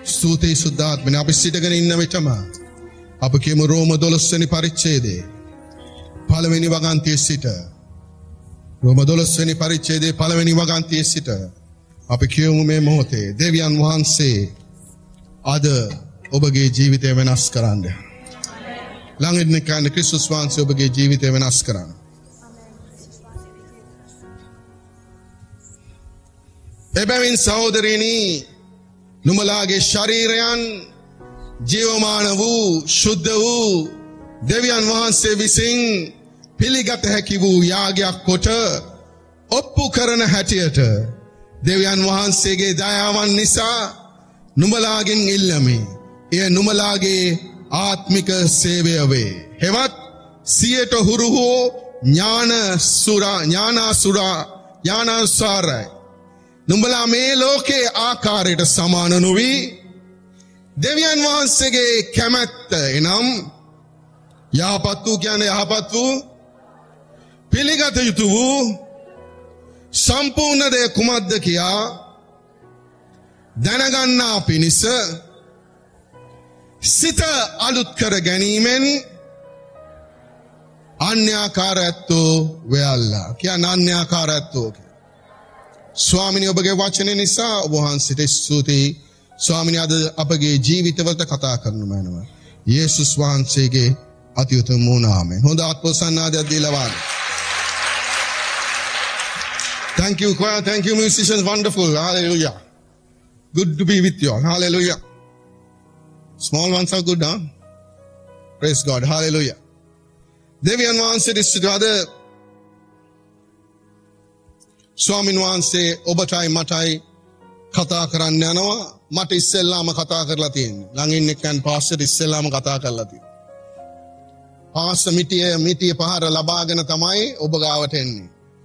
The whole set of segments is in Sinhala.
ස්තුතියි සුද්ධාත්මනේ. අපි සිටගෙන ඉන්න විටම අප කියමු රෝම 12 වෙනි පරිච්ඡේදයේ පළවෙනි වගන්තියේ සිට රෝම 12 වෙනි පරිච්ඡේදයේ පළවෙනි වගන්තියේ සිට අපි කියමු මේ මොහොතේ දෙවියන් වහන්සේ අද ඔබගේ ජීවිතය වෙනස් කරන්න. ළඟින් කන ක්‍රිස්තුස් වහන්සේ ඔබගේ ජීවිතය වෙනස් කරන්න. එබැවින් සහෝදරයනි, නුඹලාගේ ශරීරයන් ජීවමාන වූ ශුද්ධ වූ දෙවියන් වහන්සේ විසින් පිළිගත හැකි වූ යාගයක් කොට ඔප්පු කරන හැටියට දෙවියන් වහන්සේගේ දයාවන් නිසා නුඹලාගෙන් ඉල්ලමි. එය නුඹලාගේ ආත්මික සේවය වේ. හෙවත් සියයට හුරු වූ ඥානාසුරයි. නුඹලා මේ ලෝකේ ආකාරයට සමාන නොවි දෙවියන් වහන්සේගේ කැමැත්ත එනම් යහපත් වූ කියන්නේ යහපත් වූ පිළිගත යුතු වූ සම්පූර්ණ දේ කුමක්ද කියා දැනගන්නා පිණිස සිත අලුත් කර ගැනීමෙන් අන්‍යාකාරයත්වෝ වෙයල්ලා. කියන්නේ අන්‍යාකාරයත්වෝ. ස්වාමිනී ඔබගේ වචනේ නිසා ඔබ වහන්සේට ස්තුතියි. ස්වාමිනී අද අපගේ ජීවිතවලට කතා කරනු මැනව. යේසුස් වහන්සේගේ අතිඋත්තම නාමයෙන්. හොඳ ආත්මසන්නාදයක් දීලා වාද. Thank you choir, thank you musicians, wonderful. Hallelujah. Good to be with you all. Hallelujah. Small ones are good, huh? Praise God. Hallelujah. දෙවියන් වහන්සේට ස්තුතියි. ස්වාමීන් වහන්සේ ඔබටයි මටයි කතා කරන්න යනවා. මට ඉස්සෙල්ලාම කතා කරලා තියෙන්නේ. ළඟින් එක්කන් පාස්ටර් ඉස්සෙල්ලාම කතා කරලා තියෙනවා. පාස්ටර් මිටිය පහර ලබාගෙන තමයි ඔබ ගාවට එන්නේ.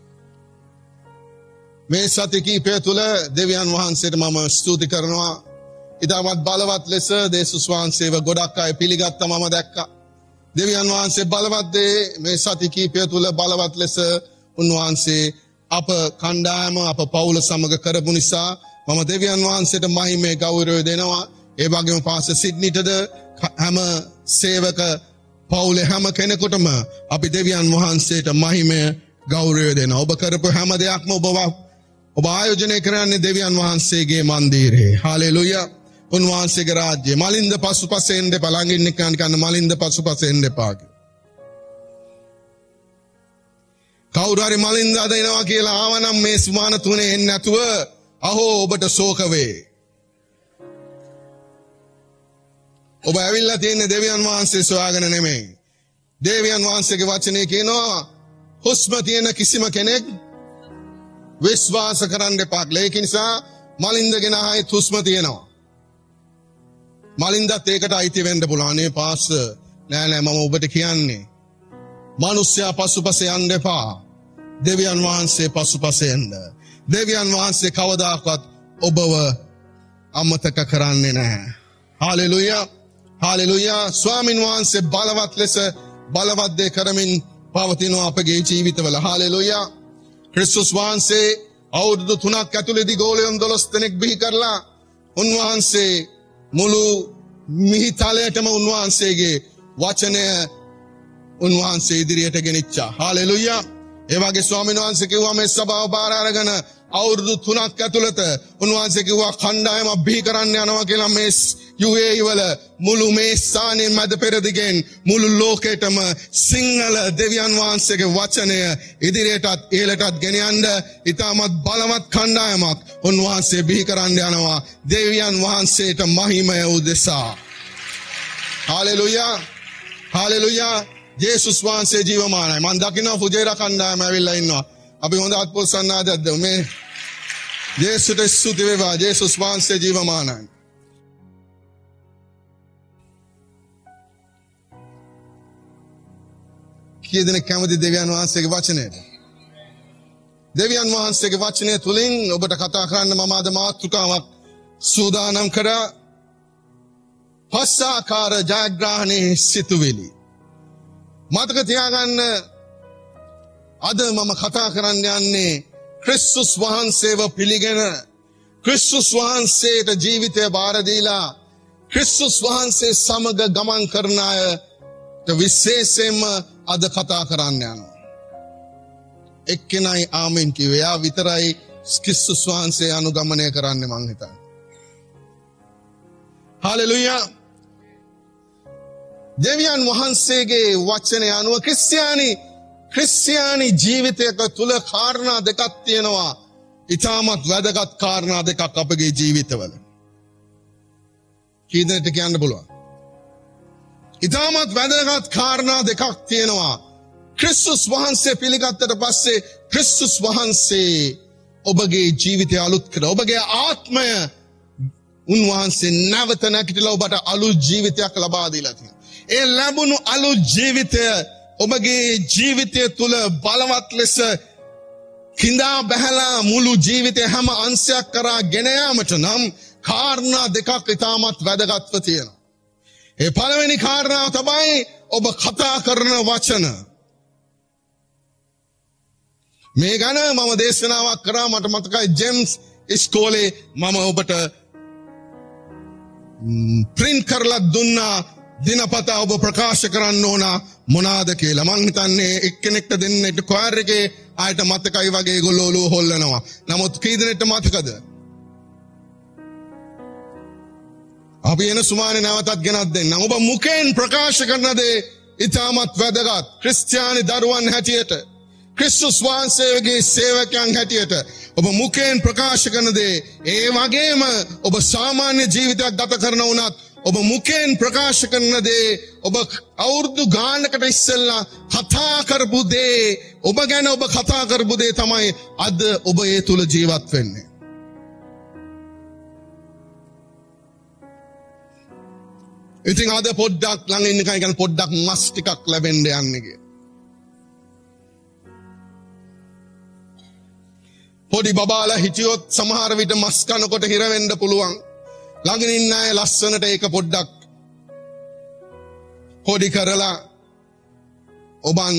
මේ සති කිහිපය තුළ දෙවියන් වහන්සේට මම ස්තුති කරනවා. ඉතාමත් බලවත් ලෙස යේසුස් වහන්සේව ගොඩක් අය පිළිගත්තා මම දැක්කා. දෙවියන් වහන්සේ බලවත් දේ මේ සති කිහිපය තුළ බලවත් ලෙස උන්වහන්සේ අප කණ්ඩායම අප පවුල සමග කරපු නිසා මම දෙවියන් වහන්සේට මහිමේ ගෞරවය දෙනවා. ඒ වගේම පාස්ටර් සිඩ්නිටද හැම සේවක පවුලේ හැම කෙනෙකුටම අපි දෙවියන් වහන්සේට මහිමේ ගෞරවය දෙනවා. ඔබ කරපු හැම දෙයක්ම ඔබ ආයෝජනය කරන්නේ දෙවියන් වහන්සේගේ මන්දිරේ. හාලෙලූයා. උන්වහන්සේගේ රාජ්‍යය. මලින්ද පසුපස එන්න එපා. ළඟින් කන්න මලින්ද පසුපස එන්න එපා. කවුරු හරි මලින්ද අද එනවා කියලා ආවනම් මේ සුමාන තුනේ එන්නේ නැතුව අහෝ ඔබට ශෝක වේ. ඔබ ඇවිල්ලා තියෙන්නේ දෙවියන් වහන්සේ සොයාගෙන නෙමෙයි. දෙවියන් වහන්සේගේ වචනේ කියනවා හුස්ම තියෙන කිසිම කෙනෙක් විශ්වාස කරන්න එපා. ඒක නිසා මලින්දගෙන ආයෙත් හුස්ම තියෙනවා. මලින්දත් ඒකට අයිති වෙන්න පුළුවන්. අනේ පාස්ටර් නෑ මම ඔබට කියන්නේ මිනිස්සයා පසුපස යන්න එපා. දෙවියන් වහන්සේ පසුපස එන්න. දෙවියන් වහන්සේ කවදාකවත් ඔබව අමතක කරන්නේ නැහැ. හාලෙලූයා. හාලෙලූයා. ස්වාමින් වහන්සේ බලවත් ලෙස බලවත් දේ කරමින් පවතිනවා අපගේ ජීවිතවල. හාලෙලූයා. ක්‍රිස්තුස් වහන්සේ අවුරුදු 3ක් ඇතුළතදී ගෝලයන් 12 දෙනෙක් බිහි කරලා උන්වහන්සේ මුළු මිහිතලයටම උන්වහන්සේගේ වචනය උන්වහන්සේ ඉදිරියට ගෙනිච්චා. හාලෙලූයා. ඒ වගේ ස්වාමීන් වහන්සේ කිව්වා මේ සභාව බාර අරගෙන අවුරුදු 3ක් ඇතුළත උන්වහන්සේ කිව්වා කණ්ඩායමක් බිහි කරන්න යනවා කියලා මේ UAE වල මුළු මේ ස්ථානයේ මැද පෙරදිගෙන් මුළු ලෝකෙටම සිංහල දෙවියන් වහන්සේගේ වචනය ඉදිරියටත් ඉහළටත් ගෙනියන්න ඉතාමත් බලවත් කණ්ඩායමක් උන්වහන්සේ බිහි කරන්න යනවා දෙවියන් වහන්සේට මහිමය උදෙසා. හාලෙලූයා. හාලෙලූයා. යේසුස් වහන්සේ ජීවමානයි. මම දකිනවා පුජේරා කණ්ඩායම ඇවිල්ලා ඉන්නවා. අපි හොඳ අත්පොත් සන්නාදයක් දෙමු. මේ යේසුට ස්තුති වේවා. යේසුස් වහන්සේ ජීවමානයි. කීදෙනෙක් කැමති දෙවියන් වහන්සේගේ වචනයට? දෙවියන් වහන්සේගේ වචනය තුලින් ඔබට කතා කරන්න මම අද මාතෘකාවක් සූදානම් කරා. පස්සාකාර ජයග්‍රහණේ සිතුවිලි. මතක තියාගන්න අද මම කතා කරන්න යන්නේ ක්‍රිස්තුස් වහන්සේව පිළිගෙන ක්‍රිස්තුස් වහන්සේට ජීවිතය බාර දීලා ක්‍රිස්තුස් වහන්සේ සමග ගමන් කරන අයට විශේෂයෙන්ම අද කතා කරන්න යනවා. එක්කෙනයි ආමෙන් කිව්වේ. එයා විතරයි ක්‍රිස්තුස් වහන්සේ අනුගමනය කරන්නේ මං හිතන්නේ. හාලෙලූයා. දෙවියන් වහන්සේගේ වචනය අනුව ක්‍රිස්තියානි ජීවිතයක තුල කාරණා දෙකක් තියෙනවා. ඉතාමත් වැදගත් කාරණා දෙකක් අපගේ ජීවිතවල. කී දෙනෙක්ට කියන්න පුළුවන්? ඉතාමත් වැදගත් කාරණා දෙකක් තියෙනවා. ක්‍රිස්තුස් වහන්සේ පිළිගත්තට පස්සේ ක්‍රිස්තුස් වහන්සේ ඔබගේ ජීවිතය අලුත් කළා. ඔබගේ ආත්මය උන්වහන්සේ නැවත නැගිටලා ඔබට අලුත් ජීවිතයක් ලබා දීලා තියෙනවා. ඒ ලැබුණු අලුත් ජීවිතය ඔබගේ ජීවිතය තුල බලවත් ලෙස කිඳා බැහැලා මුළු ජීවිතය හැම අංශයක් කරා ගෙන යාමට නම් කාරණා දෙකක් ඉතාමත් වැදගත්ව තියෙනවා. ඒ පළවෙනි කාරණාව තමයි ඔබ කතා කරන වචන. මේ ගැන මම දේශනාවක් කරා. මට මතකයි ජේම්ස් ඉස්කෝලේ මම ඔබට ප්‍රින්ට් කරලා දුන්නා දිනපතා ඔබ ප්‍රකාශ කරන්න ඕන මොනවාද කියලා. මං හිතන්නේ එක්කෙනෙක්ට දෙන්නෙක්ට කොයර් එකේ ආයත මතකයි වගේ ඒගොල්ලෝ ඔලුව හොල්ලනවා. නමුත් කී දෙනෙක්ට මතකද? අපි එන සුමානේ නැවතත් ගෙනත් දෙන්න. ඔබ මුඛයෙන් ප්‍රකාශ කරන දේ ඉතාමත් වැදගත්. ක්‍රිස්තියානි දරුවන් හැටියට, ක්‍රිස්තුස් වහන්සේගේ සේවකයන් හැටියට ඔබ මුඛයෙන් ප්‍රකාශ කරන දේ, ඒ වගේම ඔබ සාමාන්‍ය ජීවිතයක් ගත කරන වුණත් ඔබ මුඛයෙන් ප්‍රකාශ කරන දේ, ඔබ අවුරුදු ගානකට ඉස්සෙල්ලා කතා කරපු දේ, ඔබ ගැන ඔබ කතා කරපු දේ තමයි අද ඔබ ඒ තුල ජීවත් වෙන්නේ. ඉතින් අද පොඩ්ඩක් ළඟ ඉන්න කෙනෙක් ගැන පොඩ්ඩක් මස් ටිකක් ලැබෙන්න යන්නේ කිය. පොඩි බබාලා හිටියොත් සමහර විට මස් කනකොට හිර වෙන්න පුළුවන්. ළඟින් ඉන්න අය ලස්සනට ඒක පොඩ්ඩක් පොඩි කරලා ඔබන්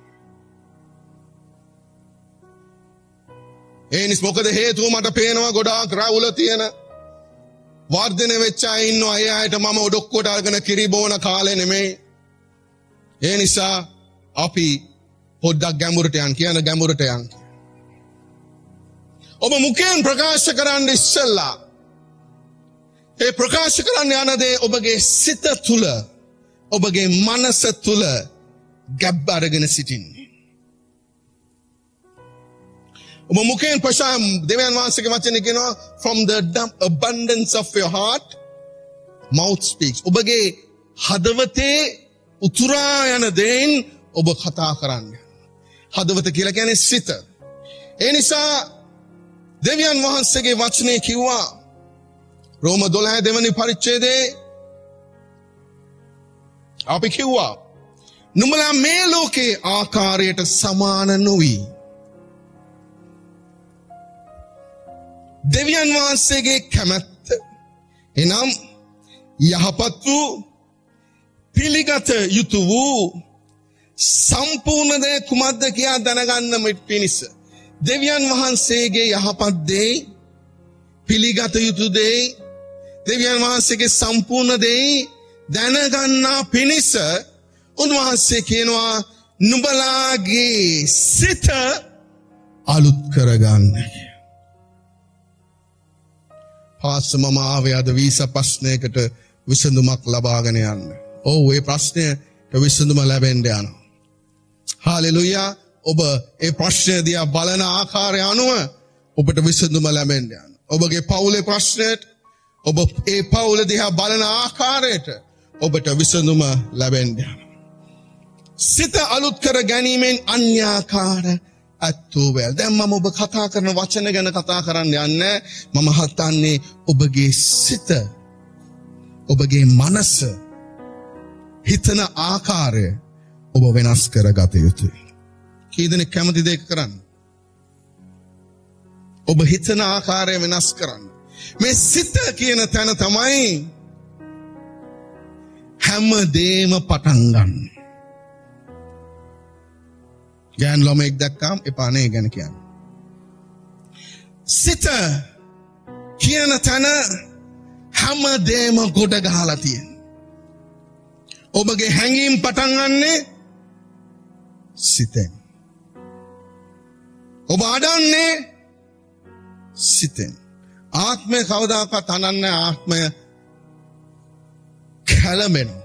ඒනිස් මොකද හේතුව මට පේනවා ගොඩාක් රැවුල තියෙන වර්ධනය වෙච්ච අය ඉන්නවා. ඒ අයට මම ඔඩොක්කොට අරගෙන කිරි බෝන කාලේ නෙමෙයි. ඒ නිසා අපි පොඩ්ඩක් ගැඹුරට යන් කියන ගැඹුරට යන්. ඔබ මුඛයෙන් ප්‍රකාශ කරන්න ඉස්සෙල්ලා ඒ ප්‍රකාශ කරන්න යන දේ ඔබගේ සිත තුල, ඔබගේ මනස තුල ගැබ් අරගෙන සිටින්නේ. ඔබ මුඛයෙන් ප්‍රකාශ දෙවියන් වහන්සේගේ වචනේ කියනවා from the abundance of your heart mouth speaks. ඔබගේ හදවතේ උතුරා යන දේෙන් ඔබ කතා කරන්නේ. හදවත කියලා කියන්නේ සිත. ඒ නිසා දෙවියන් වහන්සේගේ වචනේ කිව්වා රෝම 12 දෙවනි පරිච්ඡේදයේ අපි කිව්වා නුඹලා මේ ලෝකේ ආකාරයට සමාන නොවි. දෙවියන් වහන්සේගේ කැමැත්ත එනම් යහපත් වූ පිළිගත යුතු වූ සම්පූර්ණ දේ කුමක්ද කියා දැනගන්න පිණිස දෙවියන් වහන්සේගේ යහපත් දේ, පිළිගත යුතු දේ, දෙවියන් වහන්සේගේ සම්පූර්ණ දේ දැනගන්නා පිණිස උන්වහන්සේ කියනවා නුඹලාගේ සිත අලුත් කරගන්න. පාසමම ආවේ අද වීසා ප්‍රශ්නයකට විසඳුමක් ලබාගෙන යන්න. ඔව් ඒ ප්‍රශ්නයට විසඳුම ලැබෙන්න යනවා. හාලෙලූයා. ඔබ ඒ ප්‍රශ්නය දිහා බලන ආකාරය අනුව ඔබට විසඳුම ලැබෙන්න යනවා. ඔබගේ පවුලේ ප්‍රශ්නයට ඔබ ඒ පවුල දිහා බලන ආකාරයට ඔබට විසඳුම ලැබෙන්න යනවා. සිත අලුත් කර ගැනීමෙන් අන්‍යාකාර අත්වැල්. දැන් මම ඔබ කතා කරන වචන ගැන කතා කරන්න යන්නේ. මම හිතන්නේ ඔබගේ සිත, ඔබගේ මනස, හිතන ආකාරය ඔබ වෙනස් කරගත යුතුයි. කී දෙනෙක් කැමතිද ඒක කරන්න? ඔබ හිතන ආකාරය වෙනස් කරන්න. මේ සිත කියන තැන තමයි හැමදේම පටන් ගන්න. ගෑන් ළමෙක් දැක්කම එපා නේ ගැන කියන්නේ. සිත කියන තැන හැමදේම ගොඩ ගහලා තියෙන. ඔබගේ හැඟීම් පටන් ගන්නේ සිතෙන්. ඔබ අඩන්නේ සිතෙන්. ආත්මය කවදාකවත් අනන්නේ ආත්මය කැළඹෙනවා.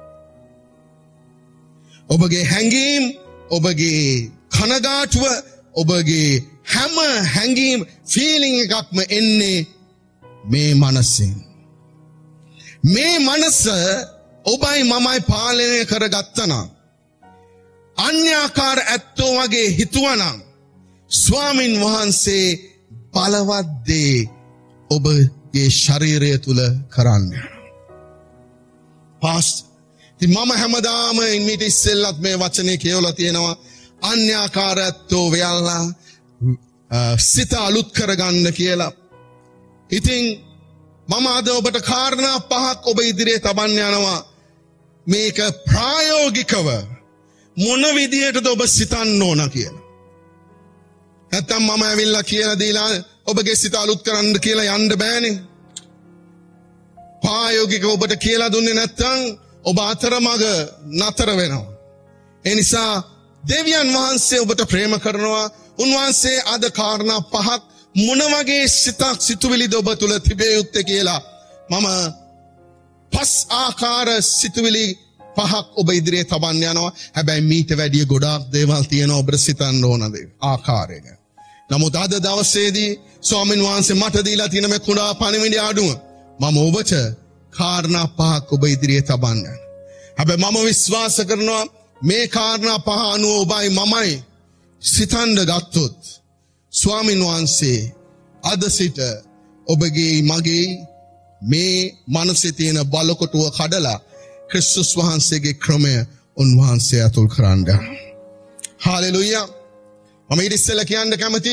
ඔබගේ හැඟීම්, ඔබගේ කනගාටුව, ඔබගේ හැම හැඟීම් ෆීලිං එකක්ම එන්නේ මේ මනසෙන්. මේ මනස ඔබයි මමයි පාලනය කරගත්තනම්, අන්‍යාකාර ඇත්තෝ වගේ හිතුවනම්, ස්වාමින් වහන්සේ බලවත් දේ ඔබගේ ශරීරය තුල කරන්න. පාස්ට්, ඉතින් මම හැමදාම මීට ඉස්සෙල්ලත් මේ වචනේ කියවලා තියෙනවා, අන්‍යාකාර ඇත්තෝ වෙයල්ලා සිත අලුත් කරගන්න කියලා. ඉතින් මම අද ඔබට කාරණා 5ක් ඔබ ඉදිරියේ තබන්න යනවා. මේක ප්‍රායෝගිකව මොන විදියටද ඔබ සිතන්න ඕන කියලා. නැත්තම් මම ඇවිල්ලා කියලා දීලා ඔබගේ සිත අලුත් කරන්න කියලා යන්න බෑනේ. ප්‍රායෝගිකව ඔබට කියලා දුන්නේ නැත්තම් ඔබ අතරමඟ නතර වෙනවා. ඒ නිසා දෙවියන් වහන්සේ ඔබට ප්‍රේම කරනවා. උන්වහන්සේ අද කාරණා 5ක් මොන වගේ සිතක් සිතුවිලිද ඔබ තුල තිබේ යුත්තේ කියලා මම 5 ආකාර සිතුවිලි 5ක් ඔබ ඉදිරියේ තබන්න යනවා. හැබැයි මීට වැඩිය ගොඩාක් දේවල් තියෙනවා ඔබට සිතන්න ඕන දේ ආකාරයක. නමුත් අද දවසේදී ස්වාමීන් වහන්සේ මට දීලා තියෙන මේ කුඩා පණිවිඩය අඩුව මම ඔබට කාරණා 5ක් ඔබ ඉදිරියේ තබන්න. හැබැයි මම විශ්වාස කරනවා මේ කාරණා 5 අනුව ඔබයි මමයි සිතන්න ගත්තොත් ස්වාමීන් වහන්සේ අද සිට ඔබගේ මගේ මේ මනසේ තියෙන බලකොටුව කඩලා ක්‍රිස්තුස් වහන්සේගේ ක්‍රමය උන්වහන්සේ අතුල් කරන්න. හාලෙලූයා. මම ඉතින් කියන්න කැමති,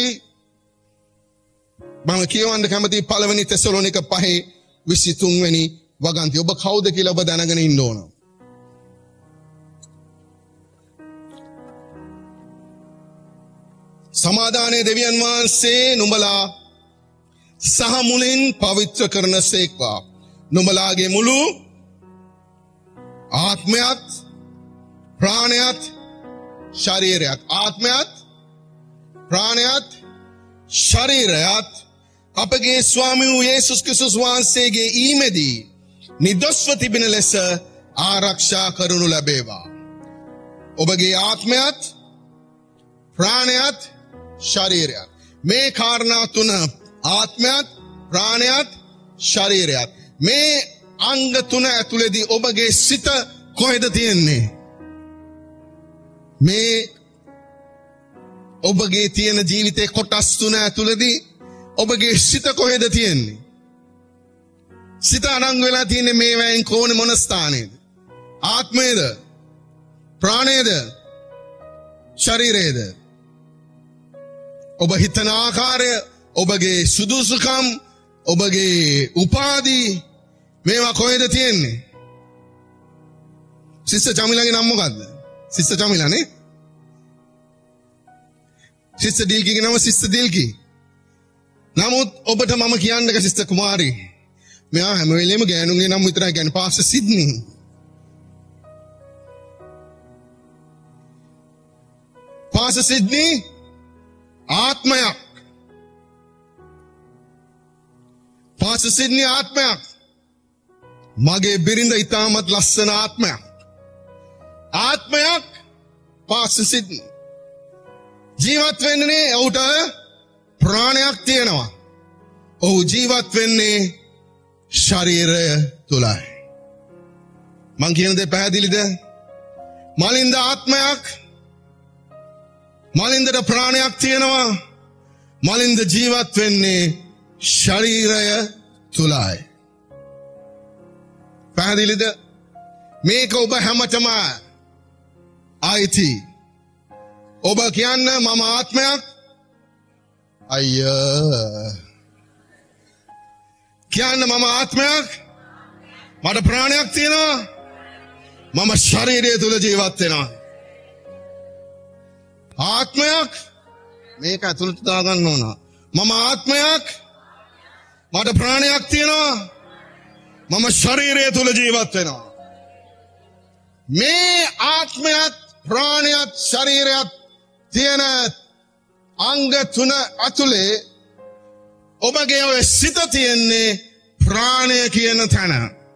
මම කියවන්න කැමති පළවෙනි තෙසලෝනික 5:23 වෙනි වගන්තිය. ඔබ කවුද කියලා ඔබ දැනගෙන ඉන්න ඕන. සමාදානයේ දෙවියන් වහන්සේ නුඹලා සහ මුලින් පවිත්‍ර කරන සේක්වා. නුඹලාගේ මුළු ආත්මයත් ප්‍රාණයත් ශරීරයත්, ආත්මයත් ප්‍රාණයත් ශරීරයත් අපගේ ස්වාමී වූ යේසුස් ක්‍රිස්තුස් වහන්සේගේ ඊමේදී නිදොස්ව තිබෙන ලෙස ආරක්ෂා කරනු ලැබේවා. ඔබගේ ආත්මයත් ප්‍රාණයත් ශරීරයත්, මේ කාරණා තුන, ආත්මයත් ප්‍රාණයත් ශරීරයත්, මේ අංග තුන ඇතුළේදී ඔබගේ සිත කොහෙද තියෙන්නේ? මේ ඔබගේ තියෙන ජීවිතේ කොටස් තුන ඇතුළේදී ඔබගේ සිත කොහෙද තියෙන්නේ? සිත අනංග වෙලා තියෙන්නේ මේ වයින් කොහොනේ මොන ස්ථානයේද? ආත්මයේද? ප්‍රාණයේද? ශරීරයේද? ඔබ හිතන ආකාරය, ඔබගේ සුදුසුකම්, ඔබගේ උපාධි, මේවා කොහෙද තියෙන්නේ? සිස්ටර් චමිලාගේ නම මොකද්ද? සිස්ටර් චමිලා නේ? සිස්ටර් දිල්කිගේ නම සිස්ටර් දිල්කි. නමුත් ඔබට මම කියන්නක සිස්ටර් කුමාරි, මෙයා හැම වෙලේම ගෑනුන්ගේ නම් විතරයි කියන්නේ. Pastor Sydney. පාස්ටර් සිඩ්නි ආත්මයක්. පාස්ටර් සිඩ්නි ආත්මයක්. මගේ බිරිඳ ඉතාමත් ලස්සන ආත්මයක්. ආත්මයක් පාස්ටර් සිඩ්නි. ජීවත් වෙන්නේ ඔහුට ප්‍රාණයක් තියෙනවා. ඔහු ජීවත් වෙන්නේ ශරීරය තුලයි. මං කියන දේ පැහැදිලිද? මලින්ද ආත්මයක්, මලින්දට ප්‍රාණයක් තියෙනවා. මලින්ද ජීවත් වෙන්නේ ශරීරය තුලයි. පැහැදිලිද? මේක ඔබ හැමතෙම අයිති. ඔබ කියන්න මම ආත්මයක්. අයියා. කියන්න මම ආත්මයක්. මට ප්‍රාණයක් තියෙනවා. මම ශරීරය තුල ජීවත් වෙනවා. ආත්මයක්. මේක ඇතුළට දාගන්න ඕන. මම ආත්මයක්. මට ප්‍රාණයක් තියෙනවා. මම ශරීරය තුල ජීවත් වෙනවා. මේ ආත්මයත් ප්‍රාණයත් ශරීරයත් තියෙන අංග තුන ඇතුලේ ඔබගේ ඔය සිත තියෙන්නේ ප්‍රාණය කියන තැන.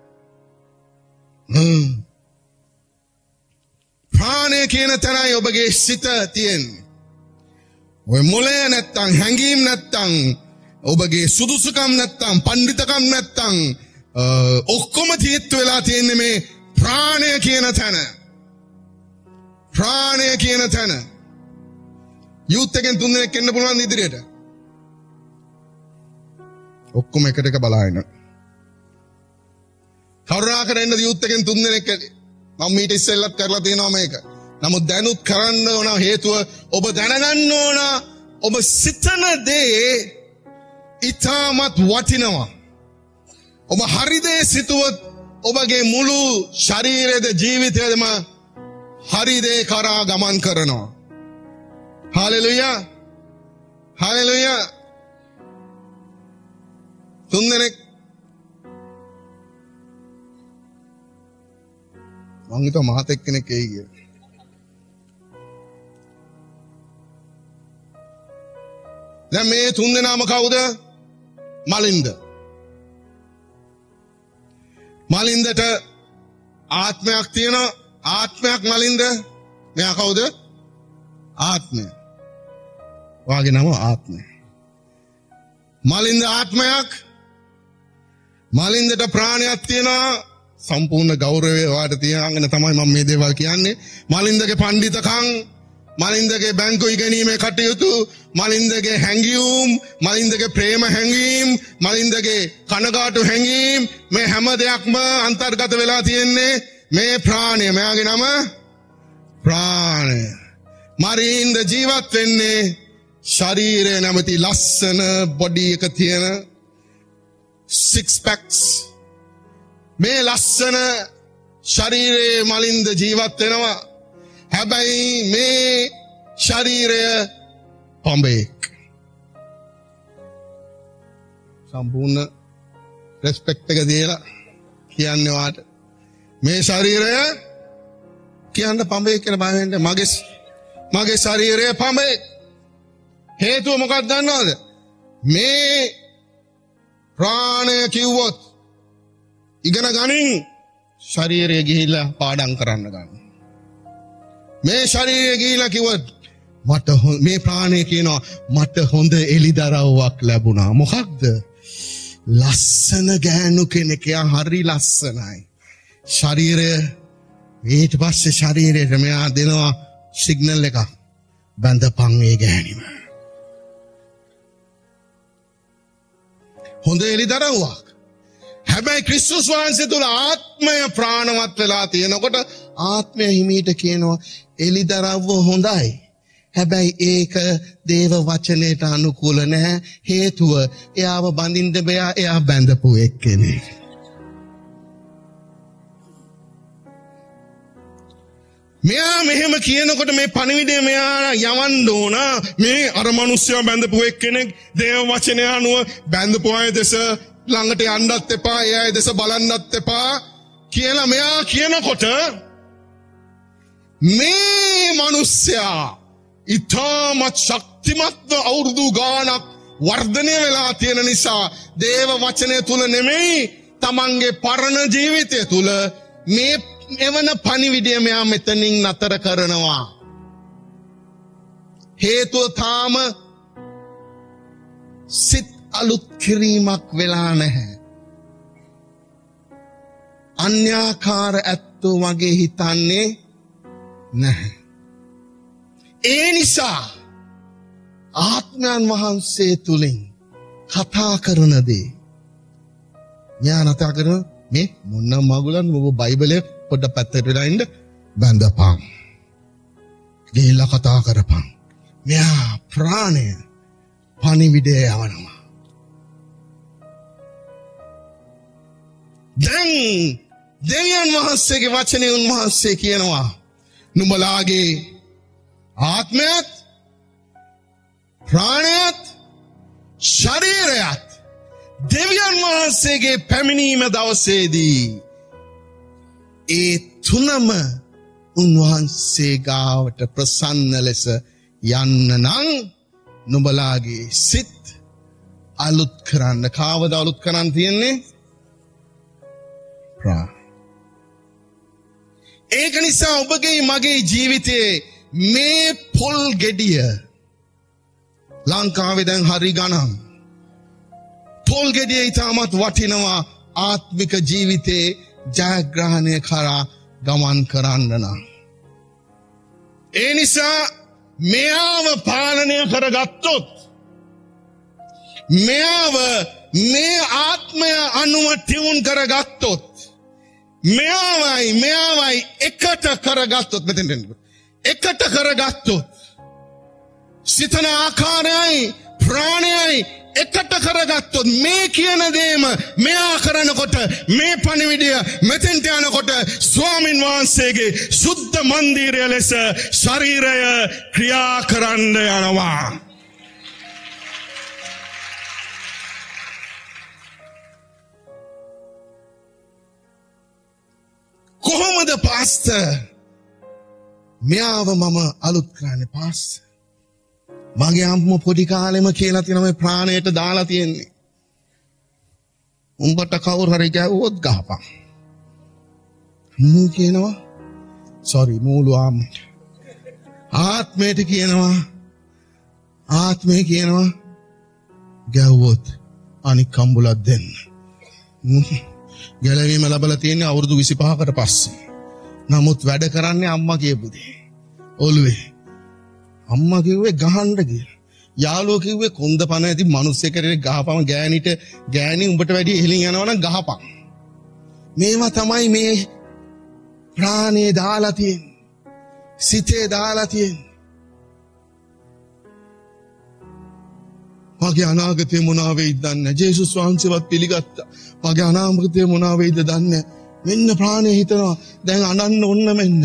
ප්‍රාණය කියන තැනයි ඔබගේ සිත තියෙන්නේ. ඔය මොලය නැත්තම් හැඟීම් නැත්තම් ඔබගේ සුදුසුකම් නැත්තම් පඬිතකම් නැත්තම් ඔක්කොම තීත්තු වෙලා තියෙන්නේ මේ ප්‍රාණය කියන තැන. ප්‍රාණය කියන තැන. යූත් එකෙන් 3 දෙනෙක් එන්න පුළුවන් ඉදිරියට. ඔක්කොම එකට එක බලාගෙන. කරුණාකර එන්න යූත් එකෙන් 3 දෙනෙක්. මම මීට ඉස්සෙල්ලත් කරලා තියෙනවා මේක. නමුත් දැනුත් කරන්න ඕන හේතුව ඔබ දැනගන්න ඕන ඔබ සිතන දේ ඊටමත් වටිනවා. ඔබ හරි දේ සිතුවොත් ඔබගේ මුළු ශරීරයේද ජීවිතයේදම හරි දේ කරා ගමන් කරනවා. හාලෙලූයා. හාලෙලූයා. 3 දෙනෙක් මං හිතුවා මහත් එක්කෙනෙක් එයි කියලා. දැන් මේ 3 දෙනාම කවුද? මලින්ද. මලින්දට ආත්මයක් තියෙනවා. ආත්මයක් මලින්ද. මෙයා කවුද? ආත්මය. වාගේ නම ආත්මය. මලින්ද ආත්මයක්. මලින්දට ප්‍රාණයක් තියෙනවා. සම්පූර්ණ ගෞරවය වාට තියාගෙන තමයි මම මේ දේවල් කියන්නේ. මලින්දගේ පඬිතකම්, මලින්දගේ බැංකු ඉගෙනීමේ කටයුතු, මලින්දගේ හැඟීම්, මලින්දගේ ප්‍රේම හැඟීම්, මලින්දගේ කනගාටු හැඟීම්, මේ හැම දෙයක්ම අන්තර්ගත වෙලා තියෙන්නේ මේ ප්‍රාණය. මෙයාගේ නම ප්‍රාණය. මලින්ද ජීවත් වෙන්නේ ශරීරය නැමැති ලස්සන බොඩි එක තියෙන 6 packs. මේ ලස්සන ශරීරයේ මලින්ද ජීවත් වෙනවා. හැබැයි මේ ශරීරය පඹෙක්. සම්පූර්ණ රෙස්පෙක්ට් එක දීලා කියන්නේ වාට මේ ශරීරය කියන්න පඹෙක් කියලා බලන්න. මගේ ශරීරය පඹෙක්. හේතුව මොකක්ද දන්නවද? මේ ප්‍රාණය කිව්වොත් ඉගෙන ගනින් ශරීරය ගිහිල්ලා පාඩම් කරන්න ගන්න. මේ ශරීරය ගිහිල්ලා කිව්වොත් මට මේ ප්‍රාණය කියනවා මට හොඳ එළිදරව්වක් ලැබුණා. මොකක්ද? ලස්සන ගෑනු කෙනෙක්. යා හරි ලස්සනයි. ශරීරය ඊට පස්සේ ශරීරයට මෙයා දෙනවා සිග්නල් එකක්. බඳපන් ඒ ගෑණිව. හොඳ එළිදරව්වක්. හැබැයි ක්‍රිස්තුස් වහන්සේ තුල ආත්මය ප්‍රාණවත් වෙලා තියෙනකොට ආත්මය හිමීට කියනවා එළිදරව්ව හොඳයි. හැබැයි ඒක දේව වචනයට අනුකූල නැහැ. හේතුව එයාව බඳින්න බෑ. එයා බැඳපු එක්කෙනෙක්. මෙයා මෙහෙම කියනකොට මේ පණිවිඩය මෙයා යවන්න ඕන. මේ අර මිනිස්සයා බැඳපු එක්කෙනෙක් දේව වචනය අනුව බැඳපු අය දෙස ළඟට යන්නත් එපා, ඒ අය දෙස බලන්නත් එපා කියලා මෙයා කියනකොට මේ මිනිස්සයා ඊටමත් ශක්තිමත් අවුරුදු ගානක් වර්ධනය වෙලා තියෙන නිසා දේව වචනය තුල නෙමෙයි තමන්ගේ පරණ ජීවිතය තුල මේ එවන පණිවිඩය මෙයා මෙතනින් නතර කරනවා. හේතුව තාම සිත් අලුත් කිරීමක් වෙලා නැහැ. අන්‍යාකාර ඇත්තෝ වගේ හිතන්නේ නැහැ. ඒ නිසා ආත්මයන් වහන්සේ තුලින් කතා කරන දේ මෙයා නතර කරන මේ මොන මගුලන් ඔබ බයිබලයේ පොඩ්ඩක් පැත්තට වෙලා ඉන්න බඳපන්. ගිහිල්ලා කතා කරපන්. මෙයා ප්‍රාණය පණිවිඩය යවනවා. දැන් දෙවියන් වහන්සේගේ වචනේ උන්වහන්සේ කියනවා නුඹලාගේ ආත්මයත් ප්‍රාණයත් ශරීරයත් දෙවියන් වහන්සේගේ පැමිණීම දවසේදී ඒ තුනම උන්වහන්සේ ගාවට ප්‍රසන්න ලෙස යන්න නම් නුඹලාගේ සිත් අලුත් කරන්න. කාවද අලුත් කරන්න තියෙන්නේ? ඒක නිසා ඔබගේ මගේ ජීවිතයේ මේ පොල් ගෙඩිය ලංකාවේ දැන් හරි ගණන්. පොල් ගෙඩිය ඉතාමත් වටිනවා ආත්මික ජීවිතේ ජයග්‍රහණය කරා ගමන් කරන්න නම්. ඒ නිසා මෙයාව පාලනය කරගත්තොත්, මෙයාව මේ ආත්මය අනුව ටියුන් කරගත්තොත්, මෙයාවයි එකට කරගත්තොත්, එකට කරගත්තොත්, සිතන ආකාරයයි ප්‍රාණයයි එකට කරගත්තොත්, මේ කියන දේම මෙයා කරනකොට, මේ පණිවිඩය මෙතෙන්ට යනකොට ස්වාමින් වහන්සේගේ සුද්ධ මන්දිරය ලෙස ශරීරය ක්‍රියා කරන්න යනවා. කොහොමද පාස්ටර් මෙයාව මම අලුත් කරන්නේ? පාස්ටර් මගේ අම්ම පොඩි කාලෙම කියලා තියෙන මේ ප්‍රාණයට දාලා තියෙන්නේ, උඹට කවුරු හරි ගැව්වොත් ගහපන්. මූ කියනවා සෝරි මූලු ආත්මයට. ආත්මයට කියනවා, ආත්මය කියනවා ගැව්වොත් අනික් කම්බුලක් දෙන්න. ගැලවීම ලැබලා තියෙන්නේ අවුරුදු 25කට පස්සේ. නමුත් වැඩ කරන්නේ අම්මා කියපු දේ. ඔළුවේ අම්මා කිව්වේ ගහන්න කියලා. යාළුවෝ කිව්වේ කොන්ද පණ ඇති මිනිස්සෙකුට ගහපම ගෑණි උඹට වැඩි ඉහළින් යනවා නම් ගහපන්. මේවා තමයි මේ ප්‍රාණේ දාලා තියෙන්නේ. සිතේ දාලා තියෙන්නේ. මගේ අනාගතේ මොනවා වෙයිද දන්නේ නැහැ. ජේසුස් වහන්සේවත් පිළිගත්තා. මගේ අනාගතේ මොනවා වෙයිද දන්නේ නැහැ. මෙන්න ප්‍රාණය හිතනවා දැන් අනන්න ඔන්න මෙන්න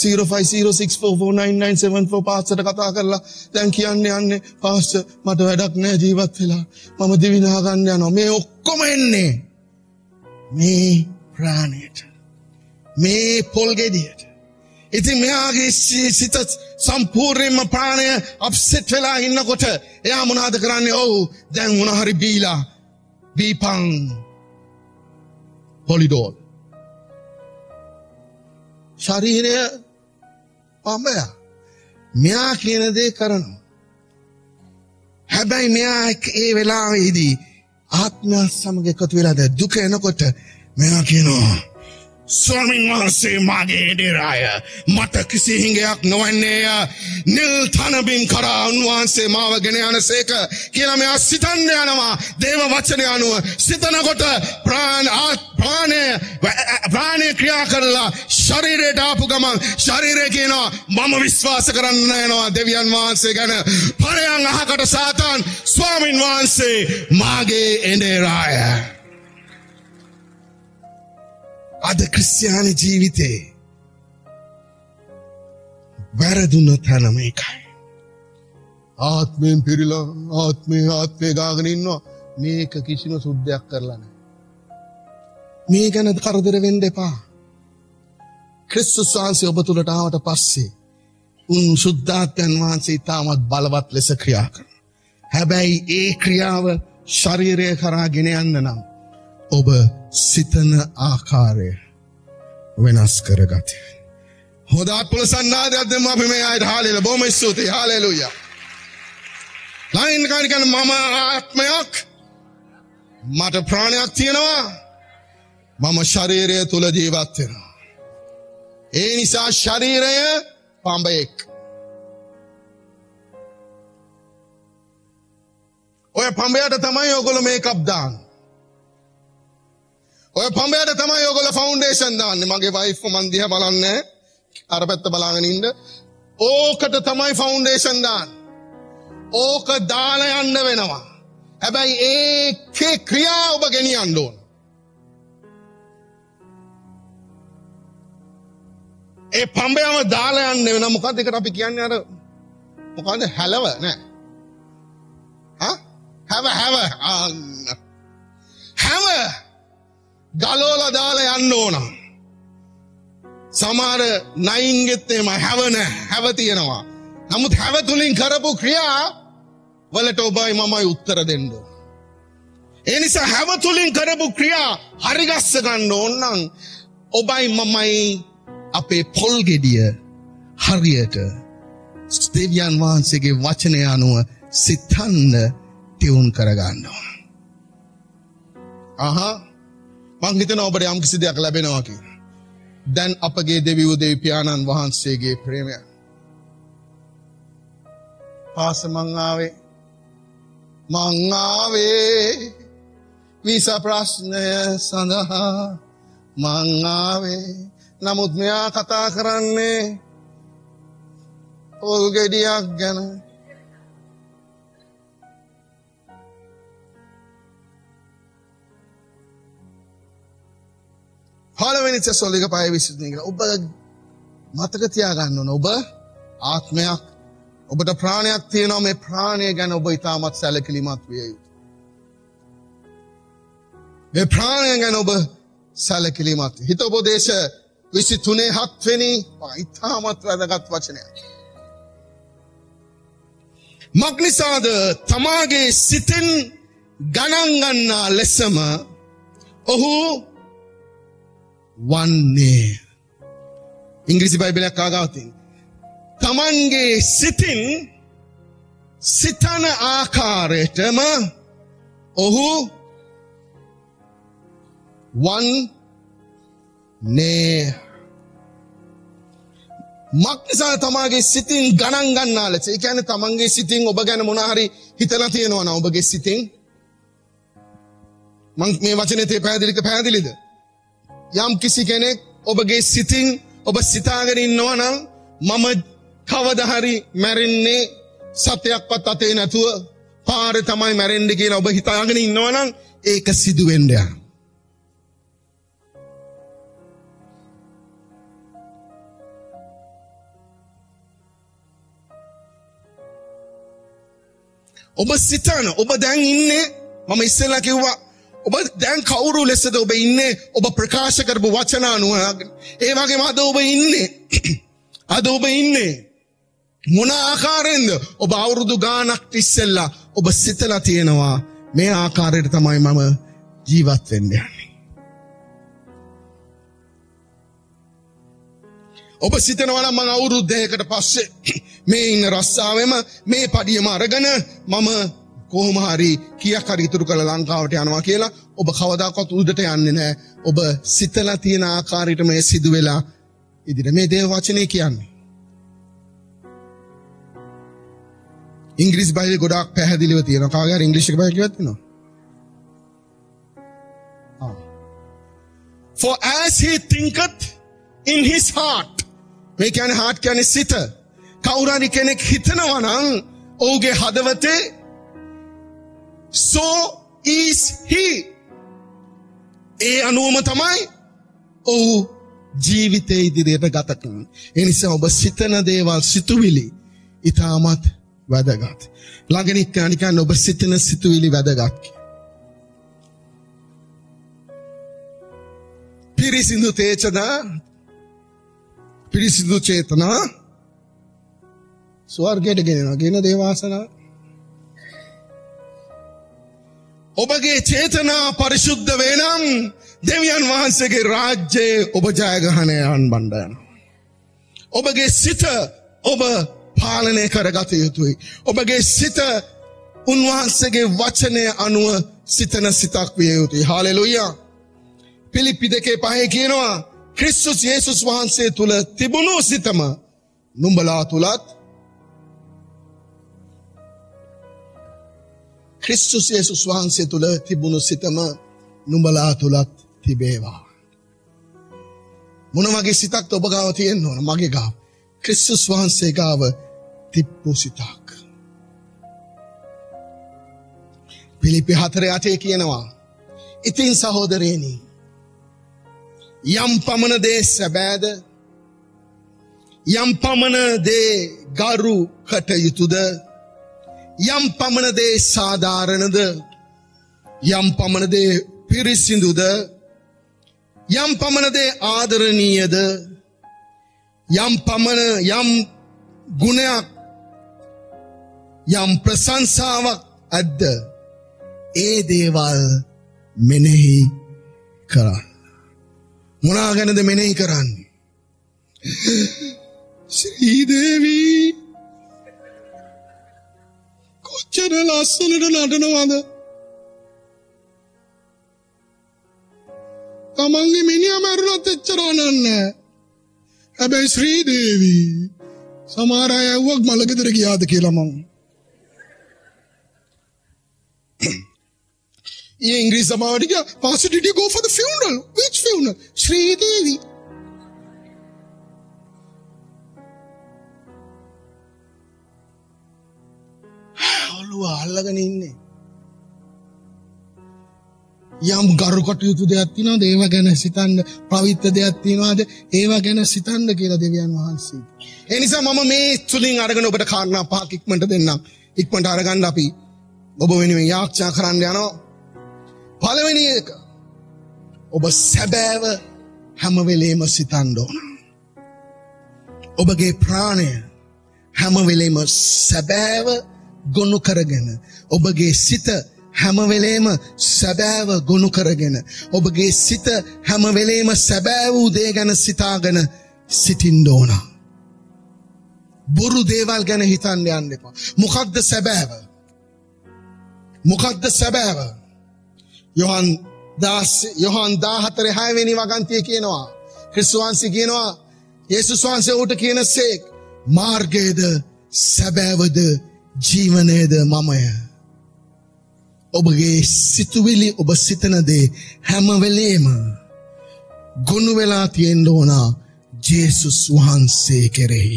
0506449974 පාස්ටර්ට කතා කරලා දැන් යන්නේ පාස්ටර් මට වැඩක් නැහැ ජීවත් වෙලා මම දිවිනා ගන්න යනවා. මේ ඔක්කොම එන්නේ මේ ප්‍රාණයට, මේ පොල් ගෙඩියට. ඉතින් මෙයාගේ සිත සම්පූර්ණයෙන්ම ප්‍රාණය අප්සෙට් වෙලා ඉන්නකොට එයා මොනවද කරන්නේ? ඔව් දැන් මොන හරි බීපන් පොලිඩෝල්. ශරීරය පඹය. මෙයා කියන දේ කරනවා. හැබැයි මෙයා ඒ වෙලාවේදී ආත්මය සමග එකතු වෙලා දුක එනකොට මෙයා කියනවා ස්වාමීන් වහන්සේ මාගේ එඩිරාය මට කිසි හිඟයක් නොවන්නේය. නිල් තනබිම් කරා උන්වහන්සේ මාව ගෙන යනසේක කියලා මෙයා සිතන්න යනවා. දේව වචනය අනුව සිතනකොට ප්‍රාණය ක්‍රියා කරලා ශරීරයට ආපු ගමන් ශරීරය කියනවා මම විශ්වාස කරන්න යනවා දෙවියන් වහන්සේ ගැන. පරයන් අහකට සාතාන් ස්වාමීන් වහන්සේ මාගේ එඩිරාය. අද ක්‍රිස්තියානි ජීවිතේ වැරදුන තැන මේකයි. ආත්මයෙන් පිරීලා ආත්මේ ගාගෙන ඉන්නවා. මේක කිසිම සුද්ධයක් කරලා නැහැ. මේ ගැන කරදර වෙන්න එපා. ක්‍රිස්තුස් වහන්සේ ඔබ තුලට ආවට පස්සේ සුද්ධාත්මයන් වහන්සේ තාමත් බලවත් ලෙස ක්‍රියා කරනවා. හැබැයි ඒ ක්‍රියාව ශරීරය කරා ගෙන යන්න නම් ඔබ සිතන ආකාරය වෙනස් කරගත. හොඳත් පුලසන්නාදයක් දෙමු අපි මේ ආයත හාලෙලුයා. බොහොම ස්තුතියි. හාලෙලුයා. ලයින් කාරිකන මම ආත්මයක්, මට ප්‍රාණයක් තියෙනවා, මම ශරීරය තුල ජීවත් වෙනවා. ඒ නිසා ශරීරය පඹයෙක්. ඔය පඹයට තමයි ඔයගොල්ලෝ මේකප් දාන්නේ. ඔය පඹයට තමයි ඔයගොල්ලෝ ෆවුන්ඩේෂන් දාන්නේ. මගේ වයිෆ් මන් දිහා බලන්නේ අර පැත්ත බලාගෙන ඉන්න. ඕකට තමයි ෆවුන්ඩේෂන් දාන්නේ. ඕක දාලා යන්න වෙනවා. හැබැයි ඒකේ ක්‍රියා ඔබ ගෙනියන්න ඕන. ඒ පඹයම දාලා යන්න වෙනවා. මොකක්ද ඒකට අපි කියන්නේ අර මොකක්ද හැලව නෑ. හැව හැව ගලෝලා දාලා යන්න ඕන. සමහර නයින්ගෙත් එම හැව නැහැ. හැව තියෙනවා. නමුත් හැව තුලින් කරපු ක්‍රියා වලට ඔබයි මමයි උත්තර දෙන්න ඕන. ඒ නිසා හැව තුලින් කරපු ක්‍රියා හරිගස්ස ගන්න ඕන නම් ඔබයි මමයි අපේ පොල් ගෙඩිය හරියට දෙවියන් වහන්සේගේ වචනය අනුව සිතන්න තියුන් කරගන්න ඕන. මං හිතනවා ඔබට යම් කිසි දෙයක් ලැබෙනවා කියලා. දැන් අපගේ දෙවියෝ දෙවියන් වහන්සේගේ ප්‍රේමය. පාස මං ආවේ වීසා ප්‍රශ්නය සඳහා මං ආවේ. නමුත් මෙයා කතා කරන්නේ පොල් ගෙඩියක් ගැන. පළවෙනි තෙසලෝනික 5:21 ඔබ මතක තියාගන්න ඕන. ඔබ ආත්මයක්, ඔබට ප්‍රාණයක් තියෙනවා. මේ ප්‍රාණය ගැන ඔබ ඉතාමත් සැලකිලිමත් විය යුතුයි. මේ ප්‍රාණය ගැන ඔබ සැලකිලිමත්. හිතෝපදේශ 23:7 වෙනි ඉතාමත් වැදගත් වචනයක්. මක්නිසාද තමාගේ සිතෙන් ගණන් ගන්නා ලෙසම ඔහු වන්නේ. ඉංග්‍රීසි බයිබලයක් ආගාවතින් තමන්ගේ සිතින් සිතන ආකාරයටම ඔහු වන්නේ. මක්නිසා තමාගේ සිතින් ගණන් ගන්නා ලෙස. ඒ කියන්නේ තමන්ගේ සිතින් ඔබ ගැන මොන හරි හිතලා තියෙනවා නම් ඔබගේ සිතින් මම මේ වචනේ පැහැදිලිද? යම් කිසි කෙනෙක් ඔබගේ සිතින් ඔබ සිතාගෙන ඉන්නවා නම් මම කවදා හරි මැරෙන්නේ සතයක්වත් අතේ නැතුව පාරේ තමයි මැරෙන්නේ කියලා ඔබ හිතාගෙන ඉන්නවා නම් ඒක සිදු වෙන්න යනවා. ඔබ සිතන ඔබ දැන් ඉන්නේ මම ඉස්සෙල්ලා කිව්වා ඔබ දැන් කවුරු ලෙසද ඔබ ඉන්නේ ඔබ ප්‍රකාශ කරපු වචන අනුව ඒ වගේම අද ඔබ ඉන්නේ මොන ආකාරයෙන්ද ඔබ අවුරුදු ගානක් ඉස්සෙල්ලා ඔබ සිතලා තියෙනවා මේ ආකාරයට තමයි මම ජීවත් වෙන්න යන්නේ. ඔබ සිතනවා නම් මම අවුරුදු දෙකකට පස්සේ මේ ඉන්න රස්සාවෙම මේ පඩියම අරගෙන මම කොහොම හරි කීයක් හරි ඉතුරු කරලා ලංකාවට යනවා කියලා ඔබ කවදාකවත් උඩට යන්නේ නැහැ. ඔබ සිතලා තියෙන ආකාරයට මේ සිදු වෙලා ඉදිරිය මේ දේව වචනේ කියන්නේ. ඉංග්‍රීසි බයිබලේ ගොඩාක් පැහැදිලිව තියෙනවා. කාගේ හරි ඉංග්‍රීසි එක බයිබලයක් කියවත් තියෙනවා? For as he thinketh in his heart. මේ කියන්නේ heart කියන්නේ සිත. කවුරු හරි කෙනෙක් හිතනවා නම් ඔහුගේ හදවතේ so is he. ඒ අනුවම තමයි ඔහු ජීවිතේ ඉදිරියට ගත කරන්නේ. ඒ නිසා ඔබ සිතන දේවල් සිතුවිලි ඊටමත් වැදගත්. ළඟනික නිකන් ඔබ සිතන සිතුවිලි වැදගත්. පිරිසිදු චේතනා ස්වර්ගයට ගෙන දේවාසනා. ඔබගේ චේතනා පරිශුද්ධ වේ නම් දෙවියන් වහන්සේගේ රාජ්‍යයේ ඔබ ජයග්‍රහණය අන්බණ්ඩ යනවා. ඔබගේ සිත ඔබ පාලනය කරගත යුතුයි. ඔබගේ සිත උන්වහන්සේගේ වචනය අනුව සිතන සිතක් විය යුතුයි. හාලෙලූයා. පිලිප්පි 2:5 කියනවා ක්‍රිස්තුස් යේසුස් වහන්සේ තුල තිබුණු සිතම නුඹලා තුලත් ක්‍රිස්තුස් යේසුස් වහන්සේ තුල තිබුණු සිතම නුඹලා තුලත් තිබේවා. මොන වගේ සිතක්ද ඔබ ගාව තියෙන්න ඕන? මගේ ගාව ක්‍රිස්තුස් වහන්සේ ගාව තිබ්බු සිතක්. පිලිප්පි 4:8 කියනවා ඉතින් සහෝදරයනි යම් පමණ දේ සැබෑද යම් පමණ දේ ගරු කටයුතුද යම් පමණ දේ සාධාරණද යම් පමණ දේ පිරිසිදුද යම් පමණ දේ ආදරණීයද යම් ගුණයක් යම් ප්‍රශංසාවක් ඇද්ද ඒ දේවල් මෙනෙහි කරන්න. මොනා ගැනද මෙනෙහි කරන්නේ? ශ්‍රී දේවී කොච්චර ලස්සනට නටනවද? තමන්ගේ මිනිහා මැරුණත් එච්චර නන්නේ. හැබැයි ශ්‍රී දේවී සමහර අය ඇව්වක් මලගෙදර ගියාද කියලා මං. ඊ ඉංග්‍රීසි සමාවට ගියා. Pastor, did you go for the funeral? Which funeral? ශ්‍රී දේවී. ඔළුව අල්ලගෙන ඉන්නේ. යම් ගරු කටයුතු දෙයක් තියෙනවද ඒව ගැන සිතන්න, පවිත්‍ර දෙයක් තියෙනවද ඒව ගැන සිතන්න කියලා දෙවියන් වහන්සේ. ඒ නිසා මම මේ තුලින් අරගෙන ඔබට කාරණා පහක් ඉක්මනට දෙන්නම්. ඉක්මනට අරගන්න අපි ඔබ වෙනුවෙන් යාඥා කරන්න යනවා. පළවෙනි එක, ඔබ සැබෑව හැම වෙලේම සිතන්න ඕන. ඔබගේ ප්‍රාණය හැම වෙලේම සැබෑව ගොනු කරගෙන, ඔබගේ සිත හැම වෙලේම සැබෑව ගොනු කරගෙන, ඔබගේ සිත හැම වෙලේම සැබෑ වූ දේ ගැන සිතාගෙන සිටින්න ඕන. බොරු දේවල් ගැන හිතන්න යන්න එපා. මොකක්ද සැබෑව? මොකක්ද සැබෑව? යොහන් 14:6 වෙනි වගන්තිය කියනවා, ක්‍රිස්තුස් වහන්සේ කියනවා, යේසුස් වහන්සේ ඌට කියනසේක්, මාර්ගයේද සැබෑවද ජීවනයේද මමය. ඔබගේ සිතුවිලි, ඔබ සිතන දේ හැම වෙලේම ගොනු වෙලා තියෙන්න ඕන ජේසුස් වහන්සේ කෙරෙහි.